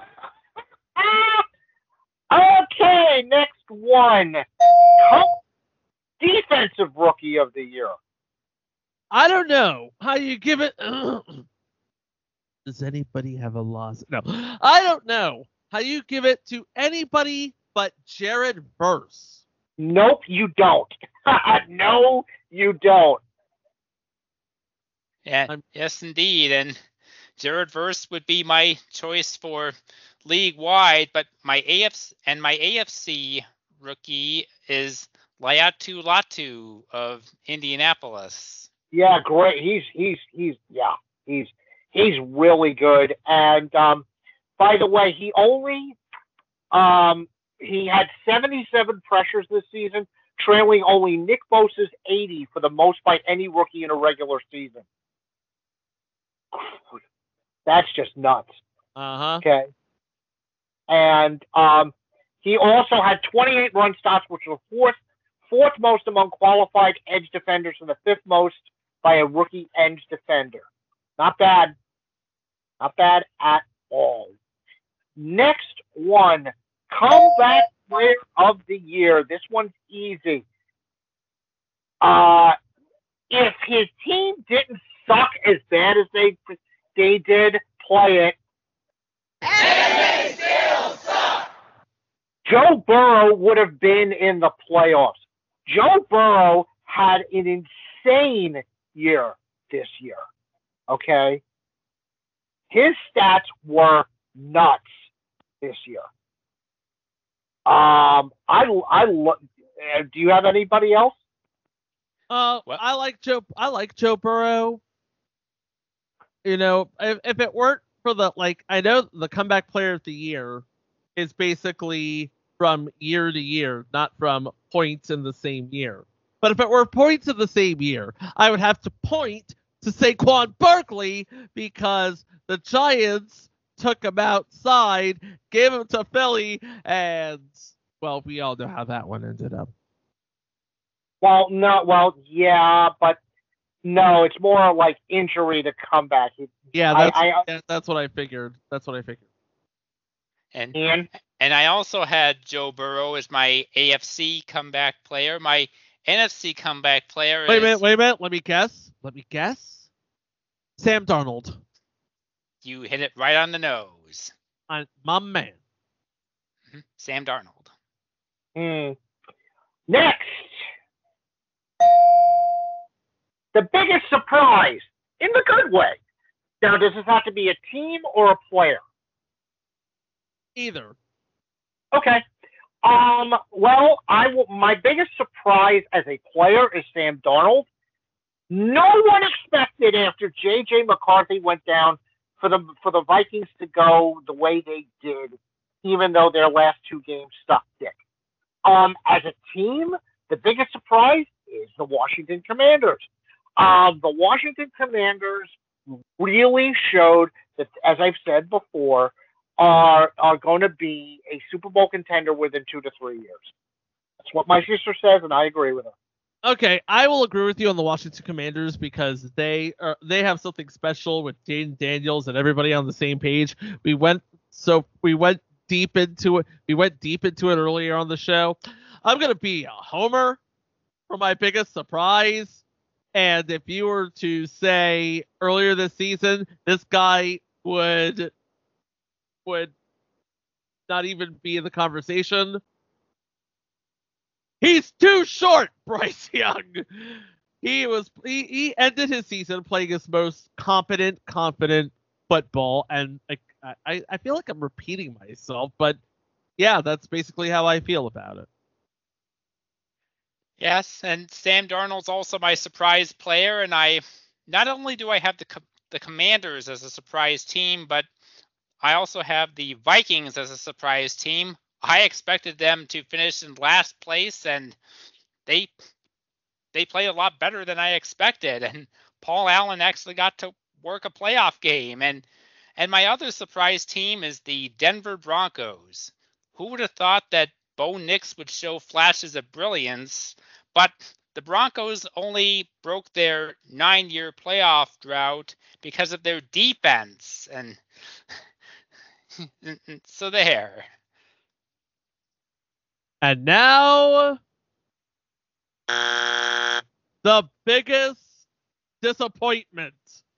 [SPEAKER 2] okay, next one. Defensive Rookie of the Year.
[SPEAKER 1] I don't know how you give it. Does anybody have a loss? No, I don't know how you give it to anybody but Jared Verse.
[SPEAKER 2] Nope, you don't. No, you don't.
[SPEAKER 3] Yeah,
[SPEAKER 1] I'm-
[SPEAKER 3] yes, indeed. And Jared Verse would be my choice for league-wide, but my A F C and my A F C rookie is Laiatu Latu of Indianapolis.
[SPEAKER 2] Yeah, great. He's he's he's yeah, he's he's really good. And um, by the way, he only um he had seventy-seven pressures this season, trailing only Nick Bosa's eighty for the most by any rookie in a regular season. That's just nuts.
[SPEAKER 1] Uh huh.
[SPEAKER 2] Okay. And um, he also had twenty-eight run stops, which was fourth fourth most among qualified edge defenders and the fifth most by a rookie edge defender. Not bad. Not bad at all. Next one, comeback player of the year. This one's easy. Uh, if his team didn't suck as bad as they they did, play it. Joe Burrow would have been in the playoffs. Joe Burrow had an insane year this year. Okay? His stats were nuts this year. Um, I, I lo- uh, do you have anybody else?
[SPEAKER 1] Uh,
[SPEAKER 3] What?
[SPEAKER 1] I like Joe. I like Joe Burrow. You know, if, if it weren't for the like, I know the comeback player of the year is basically from year to year, not from points in the same year. But if it were points in the same year, I would have to point to Saquon Barkley because the Giants took him outside, gave him to Philly, and, well, we all know how that one ended up.
[SPEAKER 2] Well, no, well, yeah, but no, it's more like injury to comeback.
[SPEAKER 1] Yeah, that's,
[SPEAKER 2] I, I,
[SPEAKER 1] yeah, that's what I figured. That's what I figured.
[SPEAKER 3] And
[SPEAKER 2] Ian?
[SPEAKER 3] and I also had Joe Burrow as my A F C comeback player. My N F C comeback player
[SPEAKER 1] Wait a
[SPEAKER 3] is...
[SPEAKER 1] minute, wait a minute. Let me guess. Let me guess. Sam Darnold.
[SPEAKER 3] You hit it right on the nose.
[SPEAKER 1] I, my man.
[SPEAKER 3] Mm-hmm. Sam Darnold.
[SPEAKER 2] Hmm. Next, the biggest surprise in the good way. Now, does this have to be a team or a player?
[SPEAKER 1] Either.
[SPEAKER 2] Okay. Um. Well, I will. My biggest surprise as a player is Sam Darnold. No one expected after J J McCarthy went down for the for the Vikings to go the way they did, even though their last two games stuck dick. Um. As a team, the biggest surprise is the Washington Commanders. Um. The Washington Commanders really showed that, as I've said before, are are going to be a Super Bowl contender within two to three years. That's what my sister says, and I agree with her.
[SPEAKER 1] Okay, I will agree with you on the Washington Commanders because they are they have something special with Jane Daniels and everybody on the same page. We went so we went deep into it. We went deep into it earlier on the show. I'm gonna be a homer for my biggest surprise. And if you were to say earlier this season, this guy would would not even be in the conversation. He's too short, Bryce Young. He was he, he ended his season playing his most competent, confident football, and I, I I feel like I'm repeating myself, but yeah, that's basically how I feel about it.
[SPEAKER 3] Yes, and Sam Darnold's also my surprise player, and I not only do I have the the Commanders as a surprise team, but I also have the Vikings as a surprise team. I expected them to finish in last place, and they they played a lot better than I expected. And Paul Allen actually got to work a playoff game. And and my other surprise team is the Denver Broncos. Who would have thought that Bo Nix would show flashes of brilliance? But the Broncos only broke their nine-year playoff drought because of their defense. And so there.
[SPEAKER 1] And now, the biggest disappointment.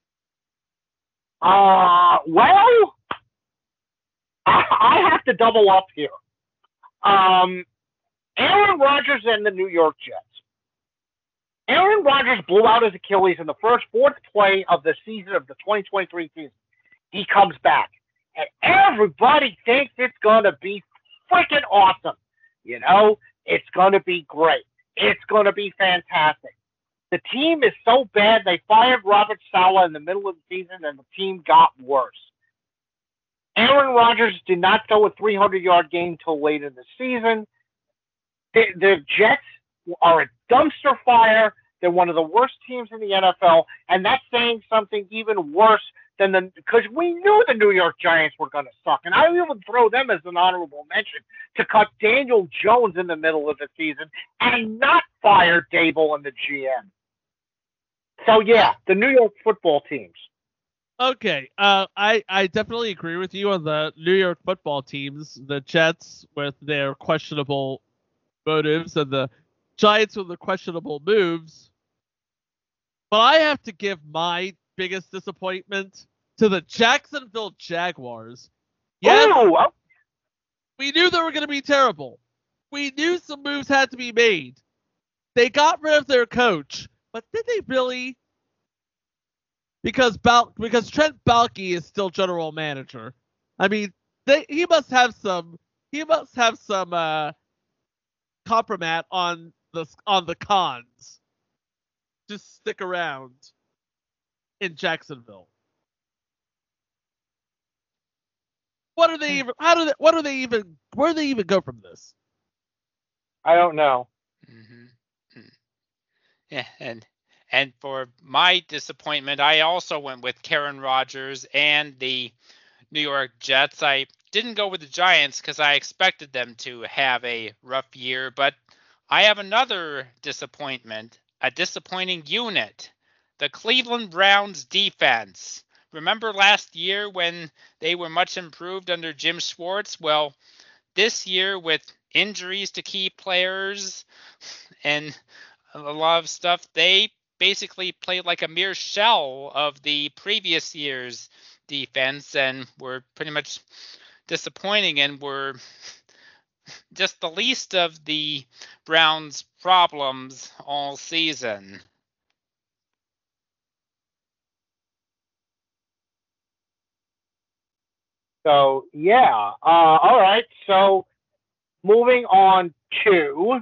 [SPEAKER 2] Uh, well, I, I have to double up here. Um, Aaron Rodgers and the New York Jets. Aaron Rodgers blew out his Achilles in the first fourth play of the season of the twenty twenty-three season. He comes back, and everybody thinks it's going to be freaking awesome. You know, it's going to be great. It's going to be fantastic. The team is so bad, they fired Robert Saleh in the middle of the season, and the team got worse. Aaron Rodgers did not throw a three hundred yard game till late in the season. The, the Jets are a dumpster fire. They're one of the worst teams in the N F L, and that's saying something even worse than the because we knew the New York Giants were going to suck, and I would throw them as an honorable mention to cut Daniel Jones in the middle of the season and not fire Dable and the G M. So yeah, the New York football teams.
[SPEAKER 1] Okay, uh, I, I definitely agree with you on the New York football teams. The Jets with their questionable motives and the Giants with the questionable moves. But I have to give my biggest disappointment to the Jacksonville Jaguars. Yes,
[SPEAKER 2] Ooh,
[SPEAKER 1] we knew they were going to be terrible. We knew some moves had to be made. They got rid of their coach, but did they really? Because Bal- because Trent Baalke is still general manager. I mean, they, he must have some he must have some uh, compromat on the on the cons. Just stick around in Jacksonville. What are they even? How do they? What are they even? Where do they even go from this?
[SPEAKER 2] I don't know.
[SPEAKER 3] Mm-hmm. Yeah, and and for my disappointment, I also went with Karen Rodgers and the New York Jets. I didn't go with the Giants because I expected them to have a rough year, but I have another disappointment, a disappointing unit, the Cleveland Browns defense. Remember last year when they were much improved under Jim Schwartz? Well, this year with injuries to key players and a lot of stuff, they basically played like a mere shell of the previous year's defense and were pretty much disappointing and were just the least of the Browns' problems all season.
[SPEAKER 2] So, yeah. Uh, all right. So, moving on to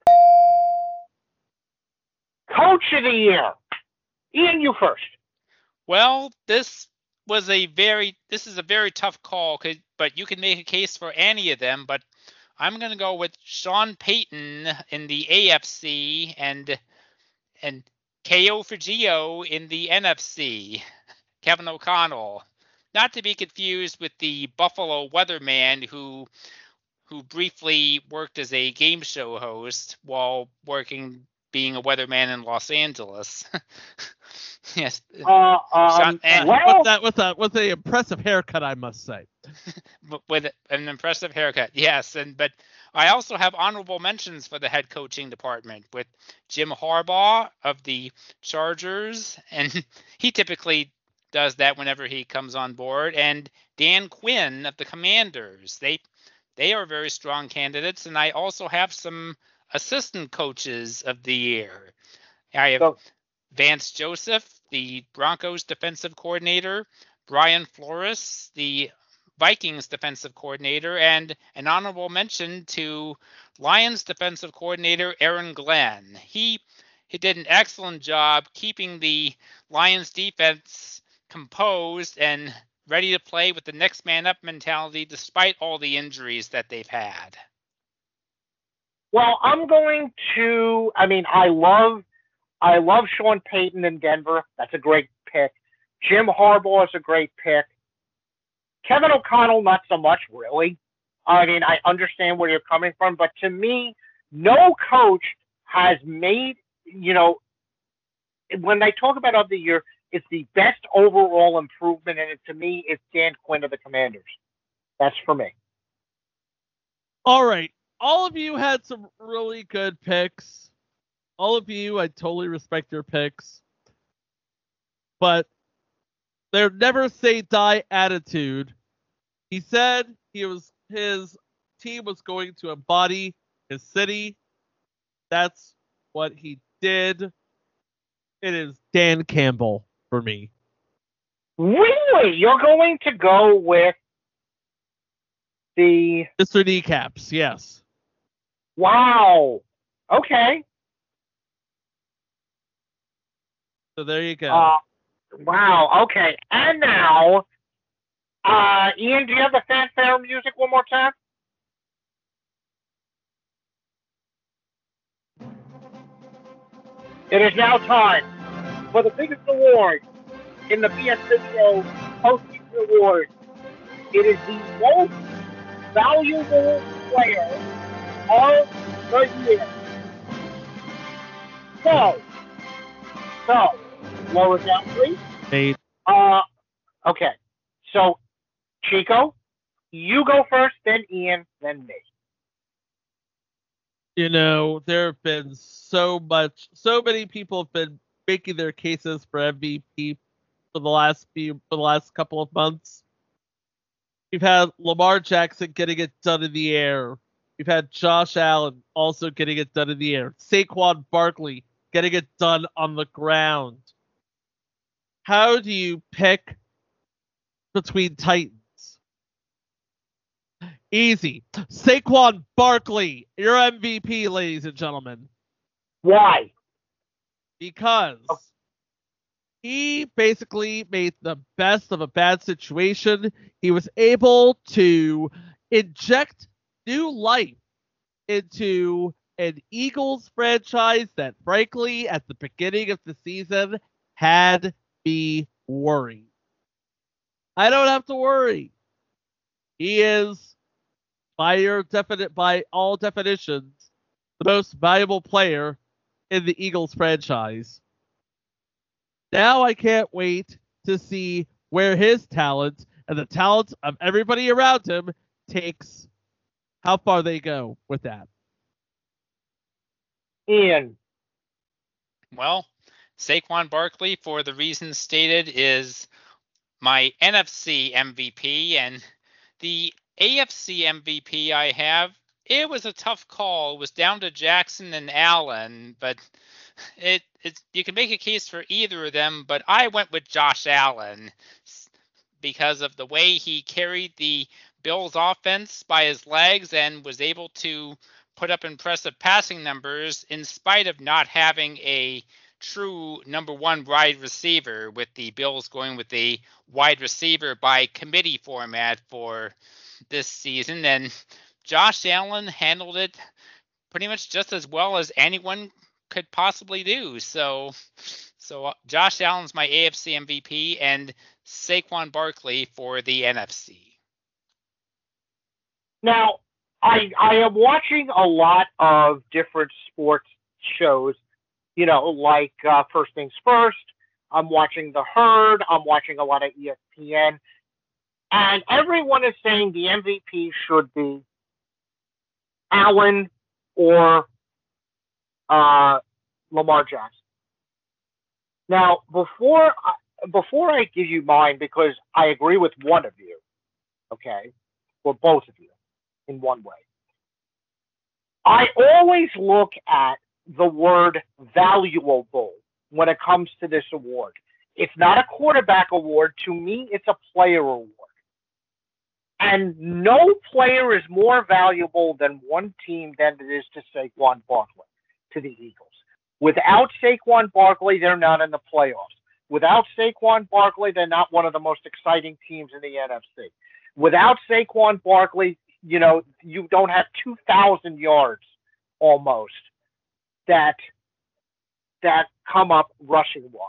[SPEAKER 2] Coach of the Year. Ian, you first.
[SPEAKER 3] Well, this was a very this is a very tough call, but you can make a case for any of them. But I'm going to go with Sean Payton in the A F C and and K O for Gio in the N F C. Kevin O'Connell, not to be confused with the Buffalo weatherman who who briefly worked as a game show host while working being a weatherman in Los Angeles. Yes.
[SPEAKER 2] Uh, um,
[SPEAKER 3] and,
[SPEAKER 2] well,
[SPEAKER 1] with that, with that, with an impressive haircut, I must say.
[SPEAKER 3] With an impressive haircut, yes. And but I also have honorable mentions for the head coaching department with Jim Harbaugh of the Chargers, and he typically does that whenever he comes on board, and Dan Quinn of the Commanders. They they are very strong candidates, and I also have some assistant coaches of the year. I have
[SPEAKER 2] So-
[SPEAKER 3] Vance Joseph, the Broncos defensive coordinator, Brian Flores, the Vikings defensive coordinator, and an honorable mention to Lions defensive coordinator Aaron Glenn. He he did an excellent job keeping the Lions defense composed and ready to play with the next man up mentality despite all the injuries that they've had.
[SPEAKER 2] Well, I'm going to. I mean, I love, I love Sean Payton in Denver. That's a great pick. Jim Harbaugh is a great pick. Kevin O'Connell, not so much, really. I mean, I understand where you're coming from, but to me, no coach has made. You know, when they talk about of the year, it's the best overall improvement, and it, to me, it's Dan Quinn of the Commanders. That's for me.
[SPEAKER 1] All right. All of you had some really good picks. All of you, I totally respect your picks. But their never say die attitude. He said he was his team was going to embody his city. That's what he did. It is Dan Campbell for me.
[SPEAKER 2] Really? You're going to go with the
[SPEAKER 1] Mister Kneecaps, yes.
[SPEAKER 2] Wow. Okay.
[SPEAKER 1] So there you go.
[SPEAKER 2] Uh, wow. Okay. And now, uh, Ian, do you have the fanfare music one more time? It is now time for the biggest award in the B S Video Hosting Award. It is the most valuable player of the year. So, so, lower down, please.
[SPEAKER 1] Nate.
[SPEAKER 2] Uh, okay. So, Chico, you go first, then Ian, then me.
[SPEAKER 1] You know, there have been so much, so many people have been making their cases for M V P for the last few, for the last couple of months. We've had Lamar Jackson getting it done in the air. We've had Josh Allen also getting it done in the air. Saquon Barkley getting it done on the ground. How do you pick between Titans? Easy. Saquon Barkley, your M V P, ladies and gentlemen.
[SPEAKER 2] Why?
[SPEAKER 1] Because he basically made the best of a bad situation. He was able to inject new life into an Eagles franchise that, frankly, at the beginning of the season, had me worried. I don't have to worry. He is, by your definite, by all definitions, the most valuable player in the Eagles franchise. Now I can't wait to see where his talent and the talent of everybody around him takes, how far they go with that.
[SPEAKER 2] Ian.
[SPEAKER 3] Well, Saquon Barkley, for the reasons stated, is my N F C M V P, and the A F C M V P I have, it was a tough call. It was down to Jackson and Allen, but it it's you can make a case for either of them, but I went with Josh Allen because of the way he carried the Bills offense by his legs and was able to put up impressive passing numbers in spite of not having a true number one wide receiver, with the Bills going with a wide receiver by committee format for this season. And Josh Allen handled it pretty much just as well as anyone could possibly do. So, so Josh Allen's my A F C M V P and Saquon Barkley for the N F C.
[SPEAKER 2] Now, I I am watching a lot of different sports shows, you know, like uh, First Things First. I'm watching The Herd. I'm watching a lot of E S P N. And everyone is saying the M V P should be Allen or uh, Lamar Jackson. Now, before I, before I give you mine, because I agree with one of you, okay, or both of you in one way, I always look at the word valuable when it comes to this award. It's not a quarterback award. To me, it's a player award. And no player is more valuable than one team than it is to Saquon Barkley, to the Eagles. Without Saquon Barkley, they're not in the playoffs. Without Saquon Barkley, they're not one of the most exciting teams in the N F C. Without Saquon Barkley, you know, you don't have two thousand yards almost that that come up rushing-wise.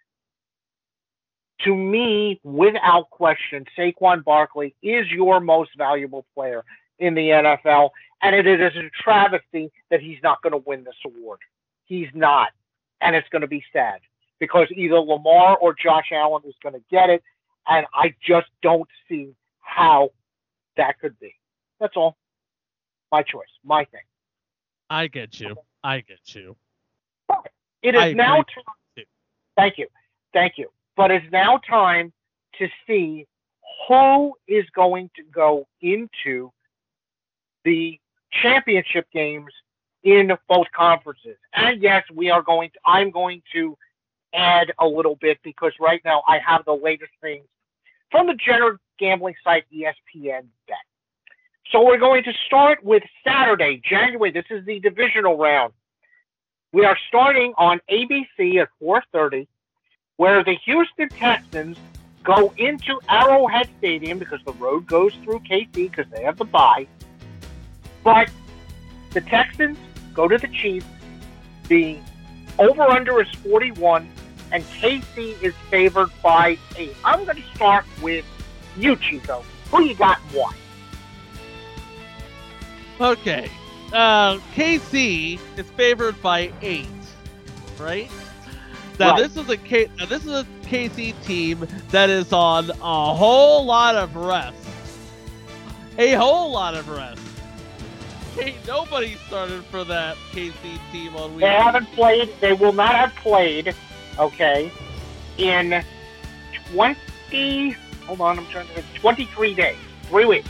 [SPEAKER 2] To me, without question, Saquon Barkley is your most valuable player in the N F L, and it is a travesty that he's not going to win this award. He's not, and it's going to be sad, because either Lamar or Josh Allen is going to get it, and I just don't see how that could be. That's all. My choice. My thing.
[SPEAKER 1] I get you. I get you.
[SPEAKER 2] It is
[SPEAKER 1] I
[SPEAKER 2] now
[SPEAKER 1] agree.
[SPEAKER 2] time. Thank you. Thank you. But it's now time to see who is going to go into the championship games in both conferences. And yes, we are going to, I'm going to add a little bit, because right now I have the latest things from the general gambling site E S P N Bet. So we're going to start with Saturday, January. This is the divisional round. We are starting on A B C at four thirty, where the Houston Texans go into Arrowhead Stadium, because the road goes through K C because they have the bye. But the Texans go to the Chiefs. The over-under is forty-one, and K C is favored by eight. I'm going to start with you, Chico. Who you got and why?
[SPEAKER 1] Okay. Uh, K C is favored by eight, right? Now
[SPEAKER 2] Right.
[SPEAKER 1] this is a K. Now this is a K C team that is on a whole lot of rest. A whole lot of rest. Ain't nobody started for that K C team on week.
[SPEAKER 2] They haven't played. They will not have played, okay, in twenty, hold on, I'm trying to think, twenty-three days, three weeks.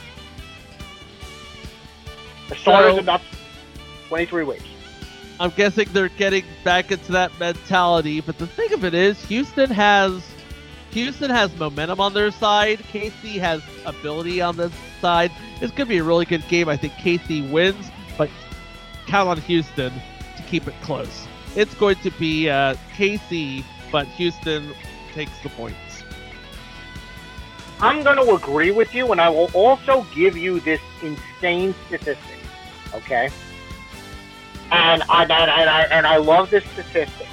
[SPEAKER 2] The starters
[SPEAKER 1] So-
[SPEAKER 2] about twenty-three weeks.
[SPEAKER 1] I'm guessing they're getting back into that mentality, but the thing of it is, Houston has Houston has momentum on their side. K C has ability on this side. It's going to be a really good game. I think K C wins, but count on Houston to keep it close. It's going to be uh, K C, but Houston takes the points.
[SPEAKER 2] I'm going to agree with you, and I will also give you this insane statistic, okay? and I and I and I love this statistic.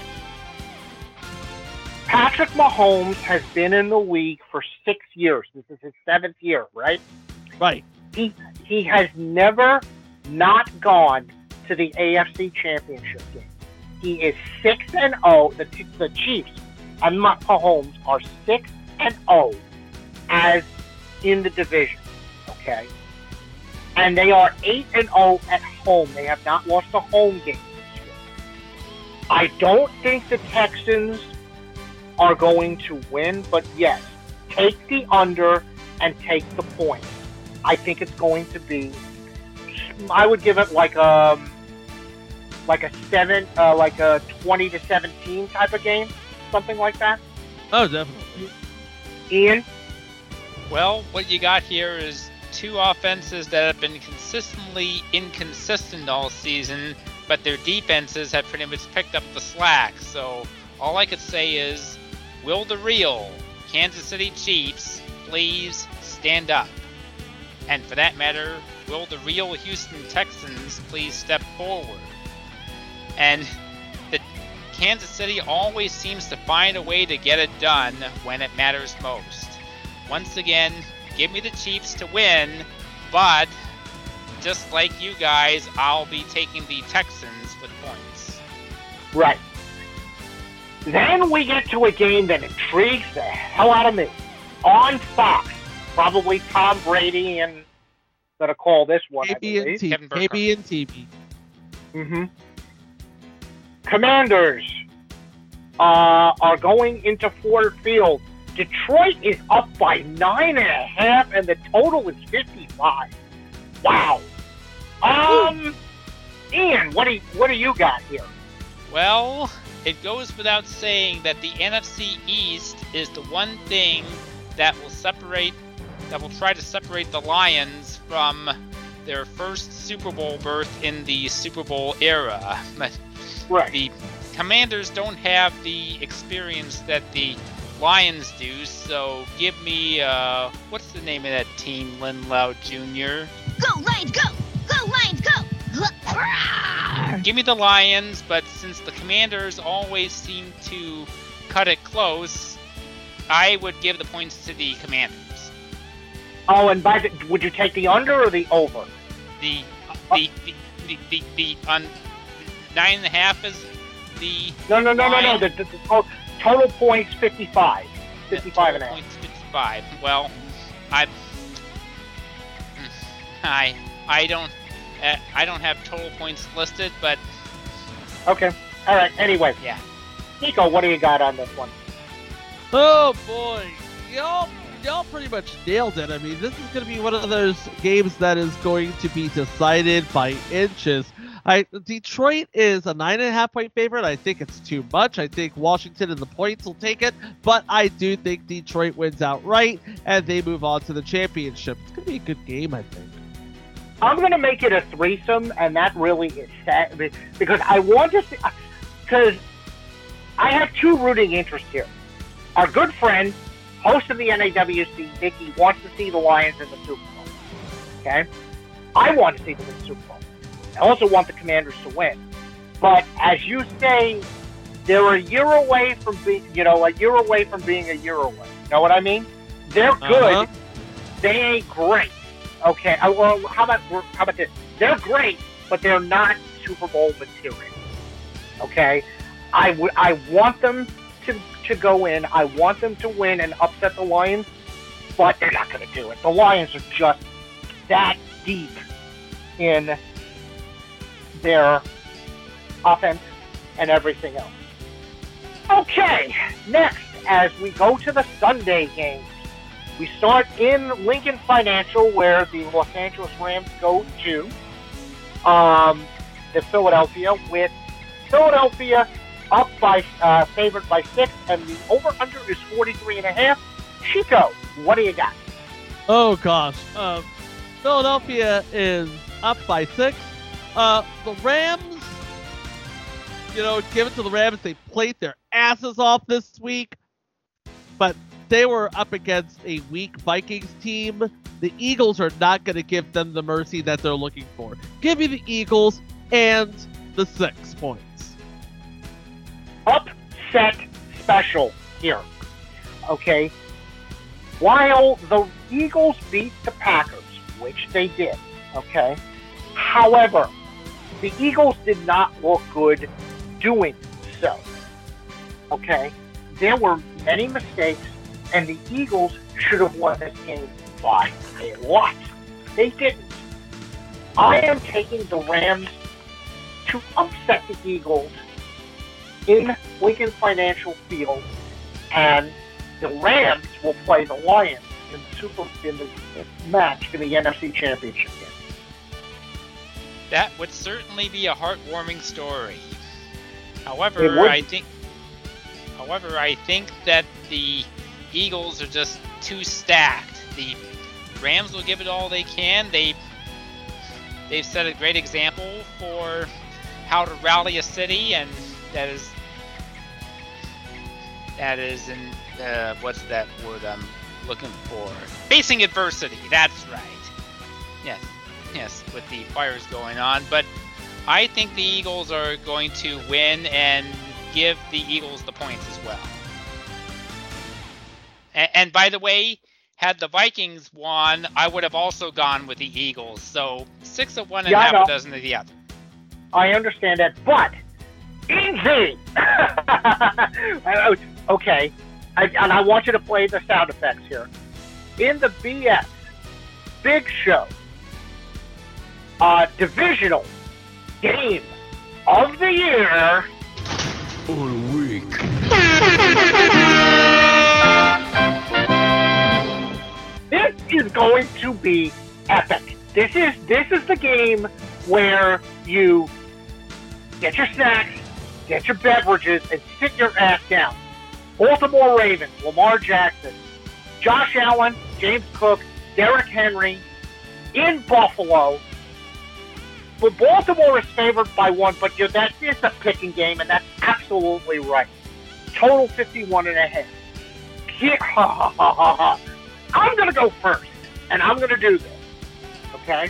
[SPEAKER 2] Patrick Mahomes has been in the league for six years. This is his seventh year, right?
[SPEAKER 1] Right.
[SPEAKER 2] He he has never not gone to the A F C Championship game. He is six and zero. The the Chiefs and Mahomes are six and zero as in the division. Okay, and they are eight and zero at home. They have not lost a home game this year. I don't think the Texans are going to win, but yes, take the under and take the point. I think it's going to be. I would give it like a like a seven, uh, like a twenty to seventeen type of game, something like that.
[SPEAKER 1] Oh, definitely.
[SPEAKER 2] Ian.
[SPEAKER 3] Well, what you got here is two offenses that have been consistently inconsistent all season, but their defenses have pretty much picked up the slack. So all I could say is, will the real Kansas City Chiefs please stand up? And for that matter, will the real Houston Texans please step forward? And the Kansas City always seems to find a way to get it done when it matters most. Once again, give me the Chiefs to win, but just like you guys, I'll be taking the Texans with points.
[SPEAKER 2] Right. Then we get to a game that intrigues the hell out of me. On Fox, probably Tom Brady and gonna call this one.
[SPEAKER 1] K B and T V. K B and T V.
[SPEAKER 2] Mm-hmm. Commanders uh, are going into Ford Field. Detroit is up by nine and a half, and the total is fifty-five. Wow. Um, Ian, what do you, what do you got here?
[SPEAKER 3] Well, it goes without saying that the N F C East is the one thing that will separate, that will try to separate the Lions from their first Super Bowl berth in the Super Bowl era. But
[SPEAKER 2] right.
[SPEAKER 3] The Commanders don't have the experience that the Lions do, so give me, uh, what's the name of that team, Lynn Loud Junior?
[SPEAKER 9] Go, Lions, go! Go, Lions, go!
[SPEAKER 3] Give me the Lions, but since the Commanders always seem to cut it close, I would give the points to the Commanders.
[SPEAKER 2] Oh, and by the, would you take the under or the over?
[SPEAKER 3] The the the the, the, the on nine and a half is the
[SPEAKER 2] no no no
[SPEAKER 3] line.
[SPEAKER 2] no no the, the, the total, total points fifty-five, fifty-five and a half.
[SPEAKER 3] Points fifty-five. Well, I I I don't uh, I don't have total points listed, but
[SPEAKER 2] okay, all right. Anyway,
[SPEAKER 3] yeah.
[SPEAKER 2] Nico, what do you got on this one?
[SPEAKER 1] Oh boy, y'all, y'all pretty much nailed it. I mean, this is going to be one of those games that is going to be decided by inches. I Detroit is a nine and a half point favorite. I think it's too much. I think Washington and the points will take it, but I do think Detroit wins outright and they move on to the championship. It's going to be a good game, I think.
[SPEAKER 2] I'm going to make it a threesome, and that really is sad because I want to see, because I have two rooting interests here. Our good friend, host of the N A W C, Vicky, wants to see the Lions in the Super Bowl. Okay? I want to see them in the Super Bowl. I also want the Commanders to win. But as you say, they're a year away from being, you know, a year away from being a year away. You know what I mean? They're good.
[SPEAKER 1] Uh-huh.
[SPEAKER 2] They ain't great. Okay. Uh, well, how about how about this? They're great, but they're not Super Bowl material. Okay. I would. I want them to to go in. I want them to win and upset the Lions, but they're not going to do it. The Lions are just that deep in their offense and everything else. Okay, next, as we go to the Sunday games, we start in Lincoln Financial, where the Los Angeles Rams go to um, the Philadelphia, with Philadelphia up by uh, favored by six, and the over-under is forty-three and a half. Chico, what do you got?
[SPEAKER 1] Oh gosh, uh, Philadelphia is up by six. Uh, the Rams, you know, give it to the Rams. They played their asses off this week, but they were up against a weak Vikings team. The Eagles are not going to give them the mercy that they're looking for. Give me the Eagles, and the six points.
[SPEAKER 2] Upset special here. Okay? While the Eagles beat the Packers, which they did, okay? However, the Eagles did not look good doing so. Okay? There were many mistakes, and the Eagles should have won this game by a lot. They didn't. I am taking the Rams to upset the Eagles in Lincoln Financial Field, and the Rams will play the Lions in the Super in the match in the N F C Championship game.
[SPEAKER 3] That would certainly be a heartwarming story.
[SPEAKER 2] It
[SPEAKER 3] However,
[SPEAKER 2] would.
[SPEAKER 3] I think however, I think that the Eagles are just too stacked. The Rams will give it all they can. They they've set a great example for how to rally a city, and that is that is in uh, what's that word I'm looking for? Facing adversity. That's right. Yes, yes, with the fires going on, but I think the Eagles are going to win and give the Eagles the points as well. And, and by the way, had the Vikings won, I would have also gone with the Eagles. So six of one and
[SPEAKER 2] Yeah, I
[SPEAKER 3] half
[SPEAKER 2] know.
[SPEAKER 3] a dozen of the other.
[SPEAKER 2] I understand that, but easy. Okay, I, and I want you to play the sound effects here. In the B S Big Show uh, divisional game of the year.
[SPEAKER 4] All week.
[SPEAKER 2] This is going to be epic. This is this is the game where you get your snacks, get your beverages, and sit your ass down. Baltimore Ravens, Lamar Jackson, Josh Allen, James Cook, Derrick Henry in Buffalo. But Baltimore is favored by one, but you know, that is a picking game, and that's absolutely right. Total fifty-one and a half. Yeah, ha, ha, ha, ha, ha. I'm going to go first, and I'm going to do this. Okay?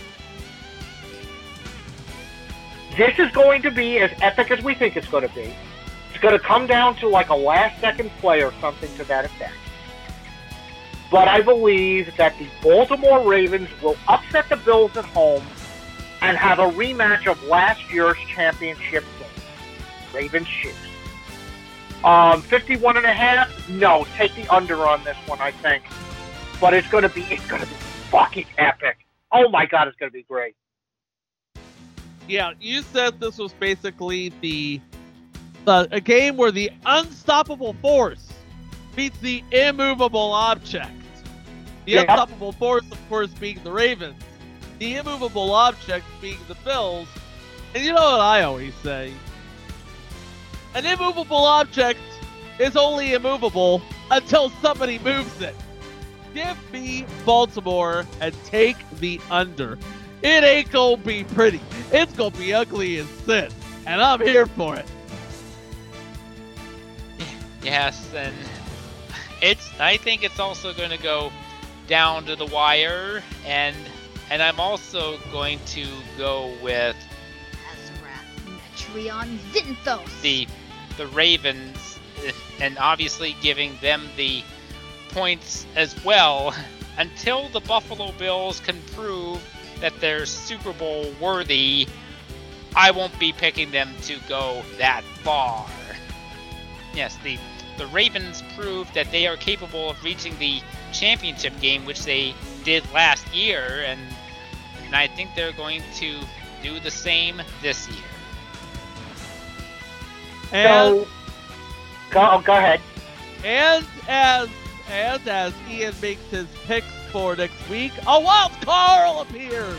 [SPEAKER 2] This is going to be as epic as we think it's going to be. It's going to come down to like a last-second play or something to that effect. But I believe that the Baltimore Ravens will upset the Bills at home and have a rematch of last year's championship game. Ravens Chiefs. Um, fifty-one and a half? No, take the under on this one, I think. But it's going to be, it's going to be fucking epic. Oh my God, it's going to be great.
[SPEAKER 1] Yeah, you said this was basically the, the a game where the unstoppable force beats the immovable object. The
[SPEAKER 2] Yeah.
[SPEAKER 1] unstoppable force, of course, being the Ravens. The immovable object being the Bills. And you know what I always say? An immovable object is only immovable until somebody moves it. Give me Baltimore and take the under. It ain't gonna be pretty. It's gonna be ugly as sin. And I'm here for it.
[SPEAKER 3] Yes, and it's. I think it's also going to go down to the wire, and and I'm also going to go with
[SPEAKER 9] Azra, Metreon, Zinthos.
[SPEAKER 3] the the Ravens, and obviously giving them the points as well until the Buffalo Bills can prove that they're Super Bowl worthy. I won't be picking them to go that far. Yes, the the Ravens proved that they are capable of reaching the championship game, which they did last year, and, and I think they're going to do the same this year.
[SPEAKER 1] And
[SPEAKER 2] So, go, go ahead.
[SPEAKER 1] and as and as Ian makes his picks for next week, a wild Carl appears.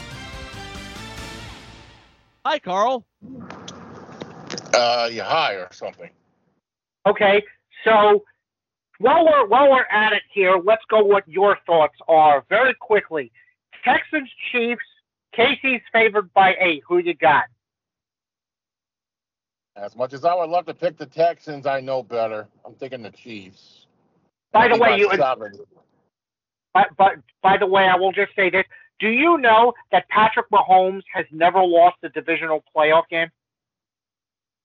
[SPEAKER 1] Hi, Carl.
[SPEAKER 10] Uh, you high or something.
[SPEAKER 2] Okay, so while we're while we're at it here, let's go what your thoughts are very quickly. Texans, Chiefs, Casey's favored by eight. Who you got?
[SPEAKER 10] As much as I would love to pick the Texans, I know better. I'm thinking the Chiefs.
[SPEAKER 2] By
[SPEAKER 10] I
[SPEAKER 2] the
[SPEAKER 10] think
[SPEAKER 2] way,
[SPEAKER 10] by
[SPEAKER 2] you.
[SPEAKER 10] seven.
[SPEAKER 2] But, but by the way, I will just say this: do you know that Patrick Mahomes has never lost a divisional playoff game?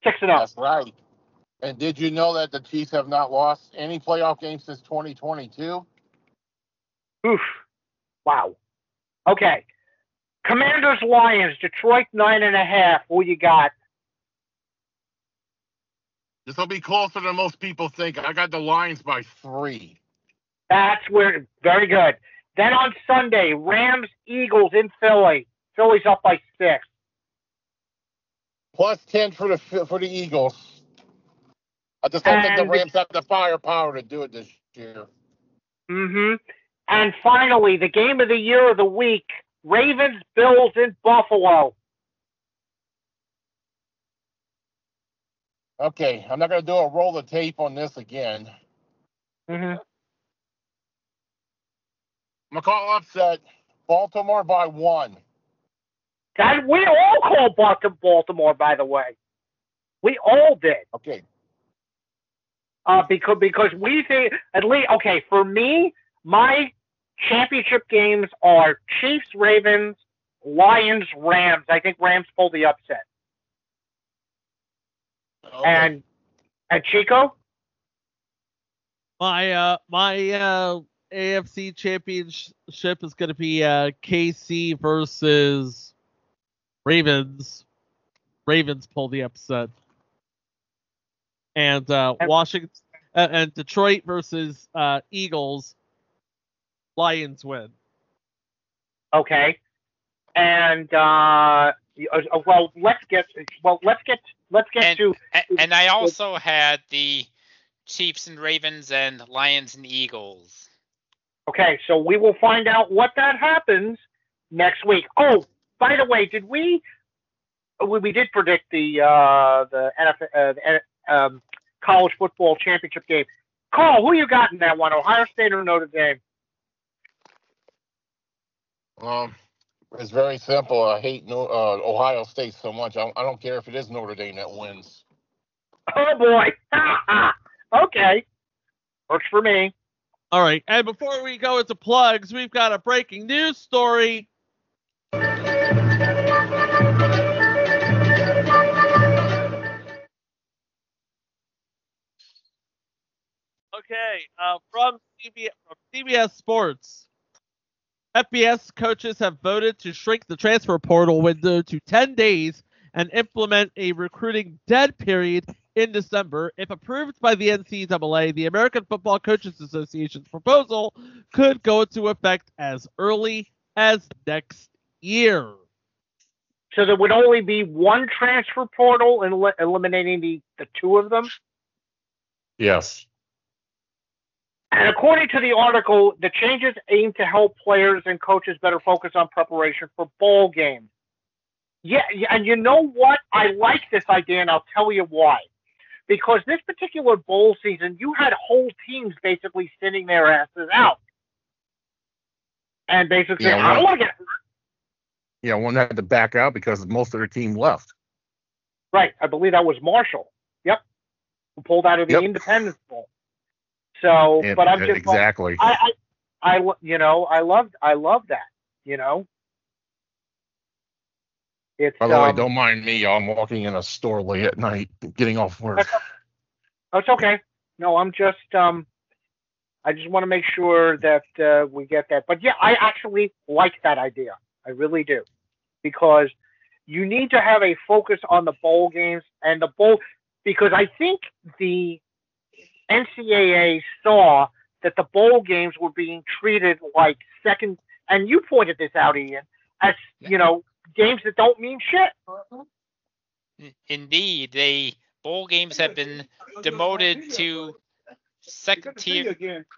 [SPEAKER 2] Six and zero.
[SPEAKER 10] That's right. And did you know that the Chiefs have not lost any playoff games since twenty twenty-two?
[SPEAKER 2] Oof. Wow. Okay. Commanders, Lions, Detroit nine and a half. Who you got?
[SPEAKER 10] This will be closer than most people think. I got the Lions by three.
[SPEAKER 2] That's where. Very good. Then on Sunday, Rams, Eagles in Philly. Philly's up by six.
[SPEAKER 10] Plus ten for the for the Eagles. I just don't think the
[SPEAKER 2] And-
[SPEAKER 10] Rams have the firepower to do it this year.
[SPEAKER 2] Mm-hmm. And finally, the game of the year of the week, Ravens, Bills in Buffalo.
[SPEAKER 10] Okay, I'm not going to do a roll of tape on this again.
[SPEAKER 2] Mm-hmm.
[SPEAKER 10] I'm going to call upset Baltimore by one.
[SPEAKER 2] That, we all called Balti- Baltimore, by the way. We all did.
[SPEAKER 10] Okay.
[SPEAKER 2] Uh, because because we think, at least, okay, for me, my championship games are Chiefs, Ravens, Lions, Rams. I think Rams pulled the upset.
[SPEAKER 10] Okay.
[SPEAKER 2] And and Chico?
[SPEAKER 1] My uh my uh A F C championship is going to be uh K C versus Ravens. Ravens pull the upset. And uh Washington uh, and Detroit versus uh Eagles. Lions win.
[SPEAKER 2] Okay. And uh, uh, well, let's get well, let's get let's get
[SPEAKER 3] And,
[SPEAKER 2] to
[SPEAKER 3] a- and I also had the Chiefs and Ravens and Lions and Eagles.
[SPEAKER 2] okay. So we will find out what that happens next week. Oh, by the way, did we? We, we did predict the uh, the N F L, uh, the, um, college football championship game. Carl, who you got in that one? Ohio State or Notre Dame?
[SPEAKER 10] Um, it's very simple. I hate no, uh, Ohio State so much. I don't, I don't care if it is Notre Dame that wins.
[SPEAKER 2] Oh boy. Okay. Works for me.
[SPEAKER 1] All right. And before we go into plugs, we've got a breaking news story. Okay, uh, from, C B S, from C B S Sports, F B S coaches have voted to shrink the transfer portal window to ten days and implement a recruiting dead period in December. If approved by the N C double A, the American Football Coaches Association's proposal could go into effect as early as next year.
[SPEAKER 2] So there would only be one transfer portal and el- eliminating the, the two of them?
[SPEAKER 10] Yes.
[SPEAKER 2] And according to the article, the changes aim to help players and coaches better focus on preparation for bowl games. Yeah, yeah, and you know what? I like this idea, and I'll tell you why. Because this particular bowl season, you had whole teams basically sitting their asses out. And basically,
[SPEAKER 10] Yeah,
[SPEAKER 2] I don't
[SPEAKER 10] one-
[SPEAKER 2] want to get hurt.
[SPEAKER 10] Yeah, one had to back out because most of their team left.
[SPEAKER 2] Right, I believe that was Marshall. Yep. Who pulled out of the
[SPEAKER 10] Yep.
[SPEAKER 2] Independence Bowl. So,
[SPEAKER 10] And-
[SPEAKER 2] but I'm just like,
[SPEAKER 10] exactly.
[SPEAKER 2] I, I, I, lo- you know, I love, I love that. You know, it's.
[SPEAKER 10] By the way,
[SPEAKER 2] um,
[SPEAKER 10] don't mind me. I'm walking in a store late at night, getting off work.
[SPEAKER 2] Oh, it's okay. No, I'm just, um, I just want to make sure that uh, we get that. But yeah, I actually like that idea. I really do, because you need to have a focus on the bowl games and the bowl, because I think the N C double A saw that the bowl games were being treated like second, and you pointed this out, Ian, as, you know, games that don't mean shit.
[SPEAKER 3] Indeed, they bowl games have been demoted to second tier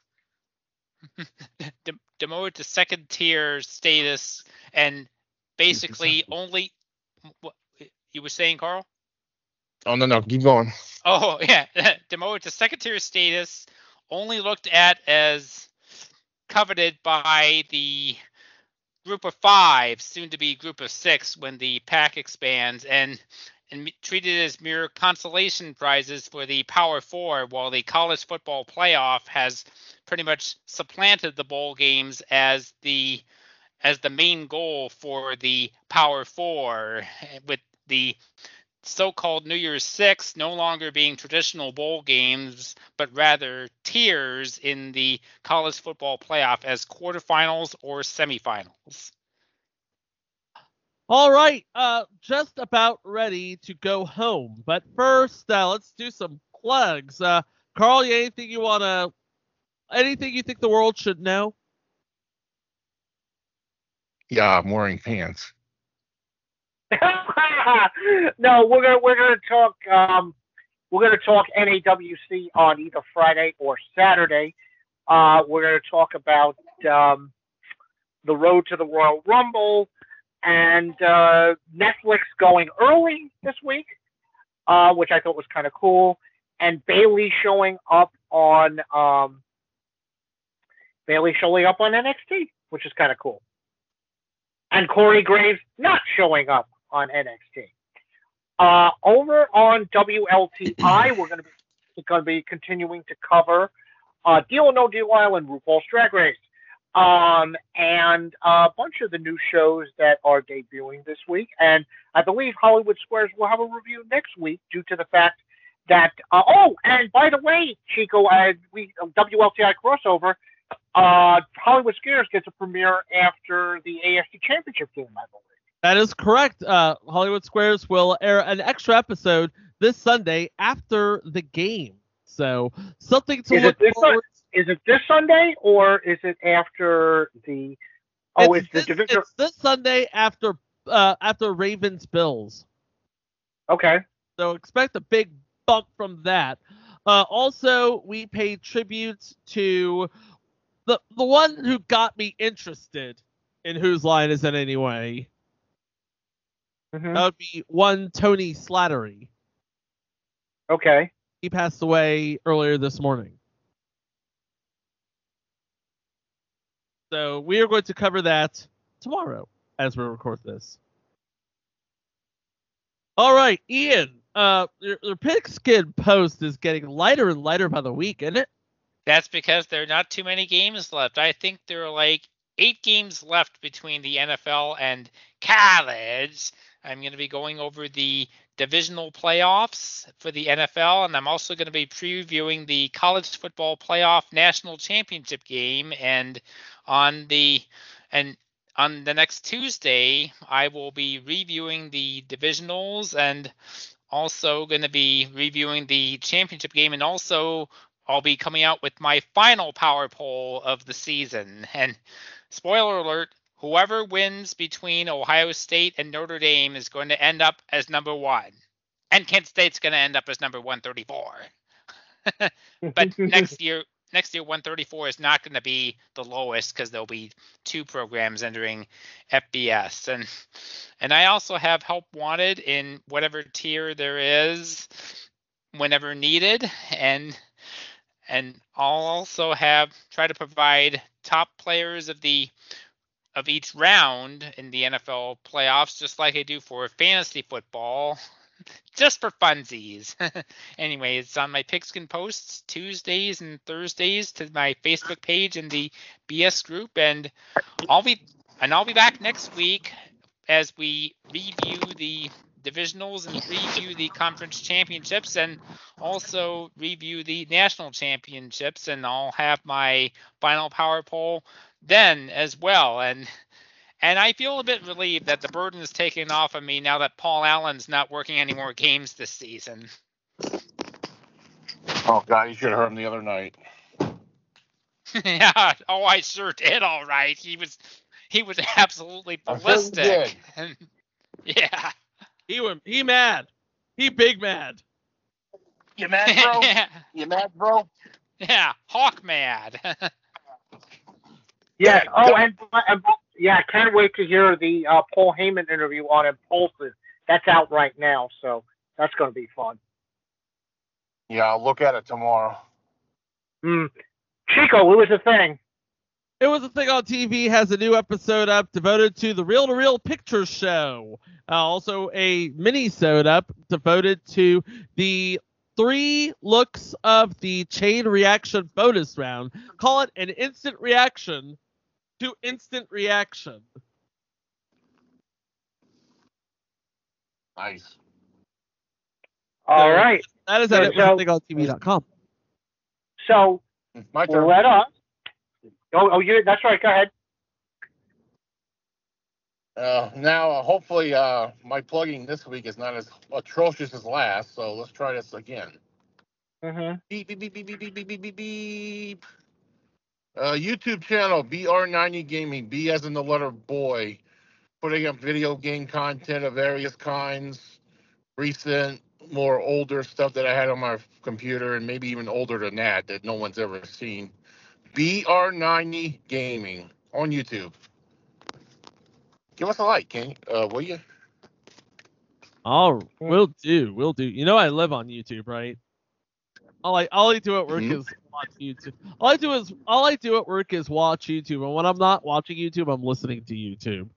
[SPEAKER 3] de- demoted to second tier status, and basically only what you were saying, Carl?
[SPEAKER 10] Oh, no, no. Keep going.
[SPEAKER 3] Oh yeah, demoted to second tier status, only looked at as coveted by the group of five, soon to be group of six when the pack expands, and and treated as mere consolation prizes for the Power Four, while the college football playoff has pretty much supplanted the bowl games as the as the main goal for the Power Four, with the so-called New Year's Six no longer being traditional bowl games, but rather tiers in the college football playoff as quarterfinals or semifinals.
[SPEAKER 1] All right, uh, just about ready to go home. But first, uh, let's do some plugs. Uh, Carl, you anything you wanna, anything you think the world should know?
[SPEAKER 10] Yeah, I'm wearing pants.
[SPEAKER 2] No, we're gonna we're gonna talk um, we're gonna talk N A W C on either Friday or Saturday. Uh, we're gonna talk about um, the road to the Royal Rumble and uh, Netflix going early this week, uh, which I thought was kind of cool, and Bailey showing up on um, Bailey showing up on N X T, which is kind of cool, and Corey Graves not showing up on N X T. Uh, over on W L T I, we're going to be going to be continuing to cover uh, Deal or No Deal Island, RuPaul's Drag Race, um, and a bunch of the new shows that are debuting this week. And I believe Hollywood Squares will have a review next week due to the fact that uh, oh, and by the way, Chico, uh, we W L T I crossover. Uh, Hollywood Squares gets a premiere after the A F C Championship game, I believe.
[SPEAKER 1] That is correct. Uh, Hollywood Squares will air an extra episode this Sunday after the game. So something to
[SPEAKER 2] is
[SPEAKER 1] look
[SPEAKER 2] it this
[SPEAKER 1] forward
[SPEAKER 2] to. Is it this Sunday or is it after the? Oh, it's,
[SPEAKER 1] it's
[SPEAKER 2] the
[SPEAKER 1] this,
[SPEAKER 2] division.
[SPEAKER 1] It's this Sunday after uh, after Ravens Bills.
[SPEAKER 2] Okay.
[SPEAKER 1] So expect a big bump from that. Uh, also, we paid tribute to the the one who got me interested in Whose Line Is It Anyway.
[SPEAKER 2] Mm-hmm.
[SPEAKER 1] That would be one Tony Slattery.
[SPEAKER 2] Okay.
[SPEAKER 1] He passed away earlier this morning. So we are going to cover that tomorrow as we record this. All right, Ian. Uh, your, your Pigskin post is getting lighter and lighter by the week, isn't it?
[SPEAKER 3] That's because there are not too many games left. I think there are like eight games left between the N F L and college. I'm going to be going over the divisional playoffs for the N F L, and I'm also going to be previewing the college football playoff national championship game. And on the and on the next Tuesday, I will be reviewing the divisionals and also going to be reviewing the championship game, and also I'll be coming out with my final power poll of the season. And spoiler alert, whoever wins between Ohio State and Notre Dame is going to end up as number one. And Kent State's going to end up as number one thirty-four. But next year, next year one thirty-four is not going to be the lowest because there'll be two programs entering F B S. And and I also have help wanted in whatever tier there is whenever needed. And and I'll also have try to provide top players of the of each round in the N F L playoffs, just like I do for fantasy football, just for funsies. Anyway, it's on my Pigskin posts Tuesdays and Thursdays to my Facebook page and the B S group, and I'll be and I'll be back next week as we review the divisionals and review the conference championships and also review the national championships, and I'll have my final power poll then as well. And and I feel a bit relieved that the burden is taken off of me now that Paul Allen's not working any more games this season.
[SPEAKER 10] Oh, God, you should have heard him the other night.
[SPEAKER 3] Yeah, oh, I sure did. All right, he was he was absolutely ballistic. And, yeah,
[SPEAKER 1] he went he mad, he big mad.
[SPEAKER 10] You mad, bro?
[SPEAKER 3] Yeah.
[SPEAKER 10] You mad, bro?
[SPEAKER 3] Yeah, hawk mad.
[SPEAKER 2] Yeah. Oh, and, and yeah, I can't wait to hear the uh, Paul Heyman interview on Impulsive. That's out right now, so that's going to be fun.
[SPEAKER 10] Yeah, I'll look at it tomorrow.
[SPEAKER 2] Mm. Chico, it was a thing.
[SPEAKER 1] It Was a Thing on T V has a new episode up devoted to the Reel to Reel Picture Show. Uh, also a mini-sode up devoted to the three looks of the Chain Reaction bonus round. Call it an instant reaction to instant reaction.
[SPEAKER 10] Nice.
[SPEAKER 2] All
[SPEAKER 1] So,
[SPEAKER 2] right.
[SPEAKER 1] That is at
[SPEAKER 2] So-
[SPEAKER 1] it with thing on T V dot com.
[SPEAKER 2] So
[SPEAKER 10] My turn.
[SPEAKER 2] let us. Oh, oh, you. That's right. Go ahead.
[SPEAKER 10] Uh, now, uh, hopefully, uh, my plugging this week is not as atrocious as last. So let's try this again.
[SPEAKER 2] Mm-hmm.
[SPEAKER 10] Beep beep beep beep beep beep beep beep beep beep. Uh, YouTube channel B R ninety Gaming. B as in the letter boy. Putting up video game content of various kinds. Recent, more older stuff that I had on my computer, and maybe even older than that that no one's ever seen. B R ninety Gaming on YouTube. Give us a like, can you? Uh, will you?
[SPEAKER 1] Oh, will do, will do. You know I live on YouTube, right? All I all I do at work
[SPEAKER 10] Mhm.
[SPEAKER 1] is watch YouTube. All I do is all I do at work is watch YouTube, and when I'm not watching YouTube, I'm listening to YouTube.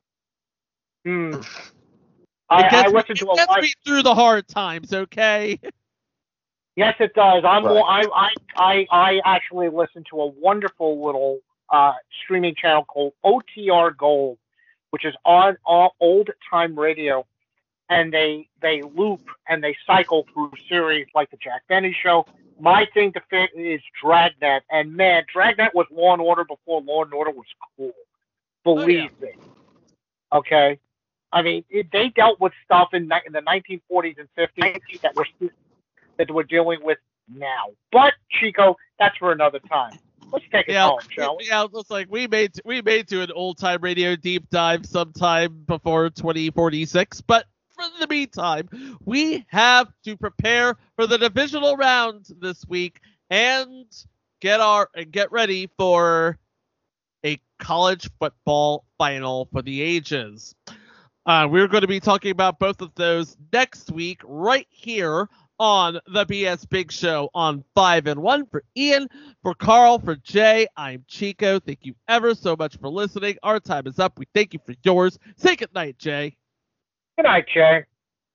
[SPEAKER 2] Hmm.
[SPEAKER 1] It
[SPEAKER 2] I, I
[SPEAKER 1] gets, me,
[SPEAKER 2] listened
[SPEAKER 1] it
[SPEAKER 2] to a
[SPEAKER 1] gets
[SPEAKER 2] lot.
[SPEAKER 1] me through the hard times, okay?
[SPEAKER 2] Yes, it does. I'm.
[SPEAKER 10] Right.
[SPEAKER 2] I, I. I. I actually listen to a wonderful little uh, streaming channel called O T R Gold, which is on, on old time radio, and they they loop and they cycle through series like the Jack Benny Show. My thing to fit is Dragnet, and man, Dragnet was Law and Order before Law and Order was cool. Believe
[SPEAKER 1] Oh, yeah.
[SPEAKER 2] me. Okay. I mean, it, they dealt with stuff in, ni- in the nineteen forties and fifties that we're that we're dealing with now. But Chico, that's for another time. Let's take it
[SPEAKER 1] Yeah,
[SPEAKER 2] home, shall we?
[SPEAKER 1] yeah. It looks like we made we made to an old time radio deep dive sometime before twenty forty-six, but for the meantime, we have to prepare for the divisional round this week and get our and get ready for a college football final for the ages. Uh, we're going to be talking about both of those next week, right here on the B S Big Show on five and one. For Ian, for Carl, for Jay, I'm Chico. Thank you ever so much for listening. Our time is up. We thank you for yours. Say good night, Jay.
[SPEAKER 2] Good night, Jay.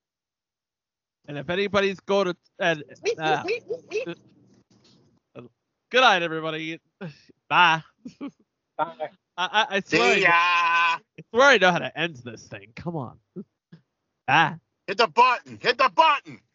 [SPEAKER 1] And if anybody's going to, and uh, good night, everybody. Bye.
[SPEAKER 2] Bye.
[SPEAKER 1] I, I, I swear,
[SPEAKER 10] See
[SPEAKER 1] I,
[SPEAKER 10] ya.
[SPEAKER 1] I swear I know how to end this thing. Come on. Bye.
[SPEAKER 10] Hit the button. Hit the button.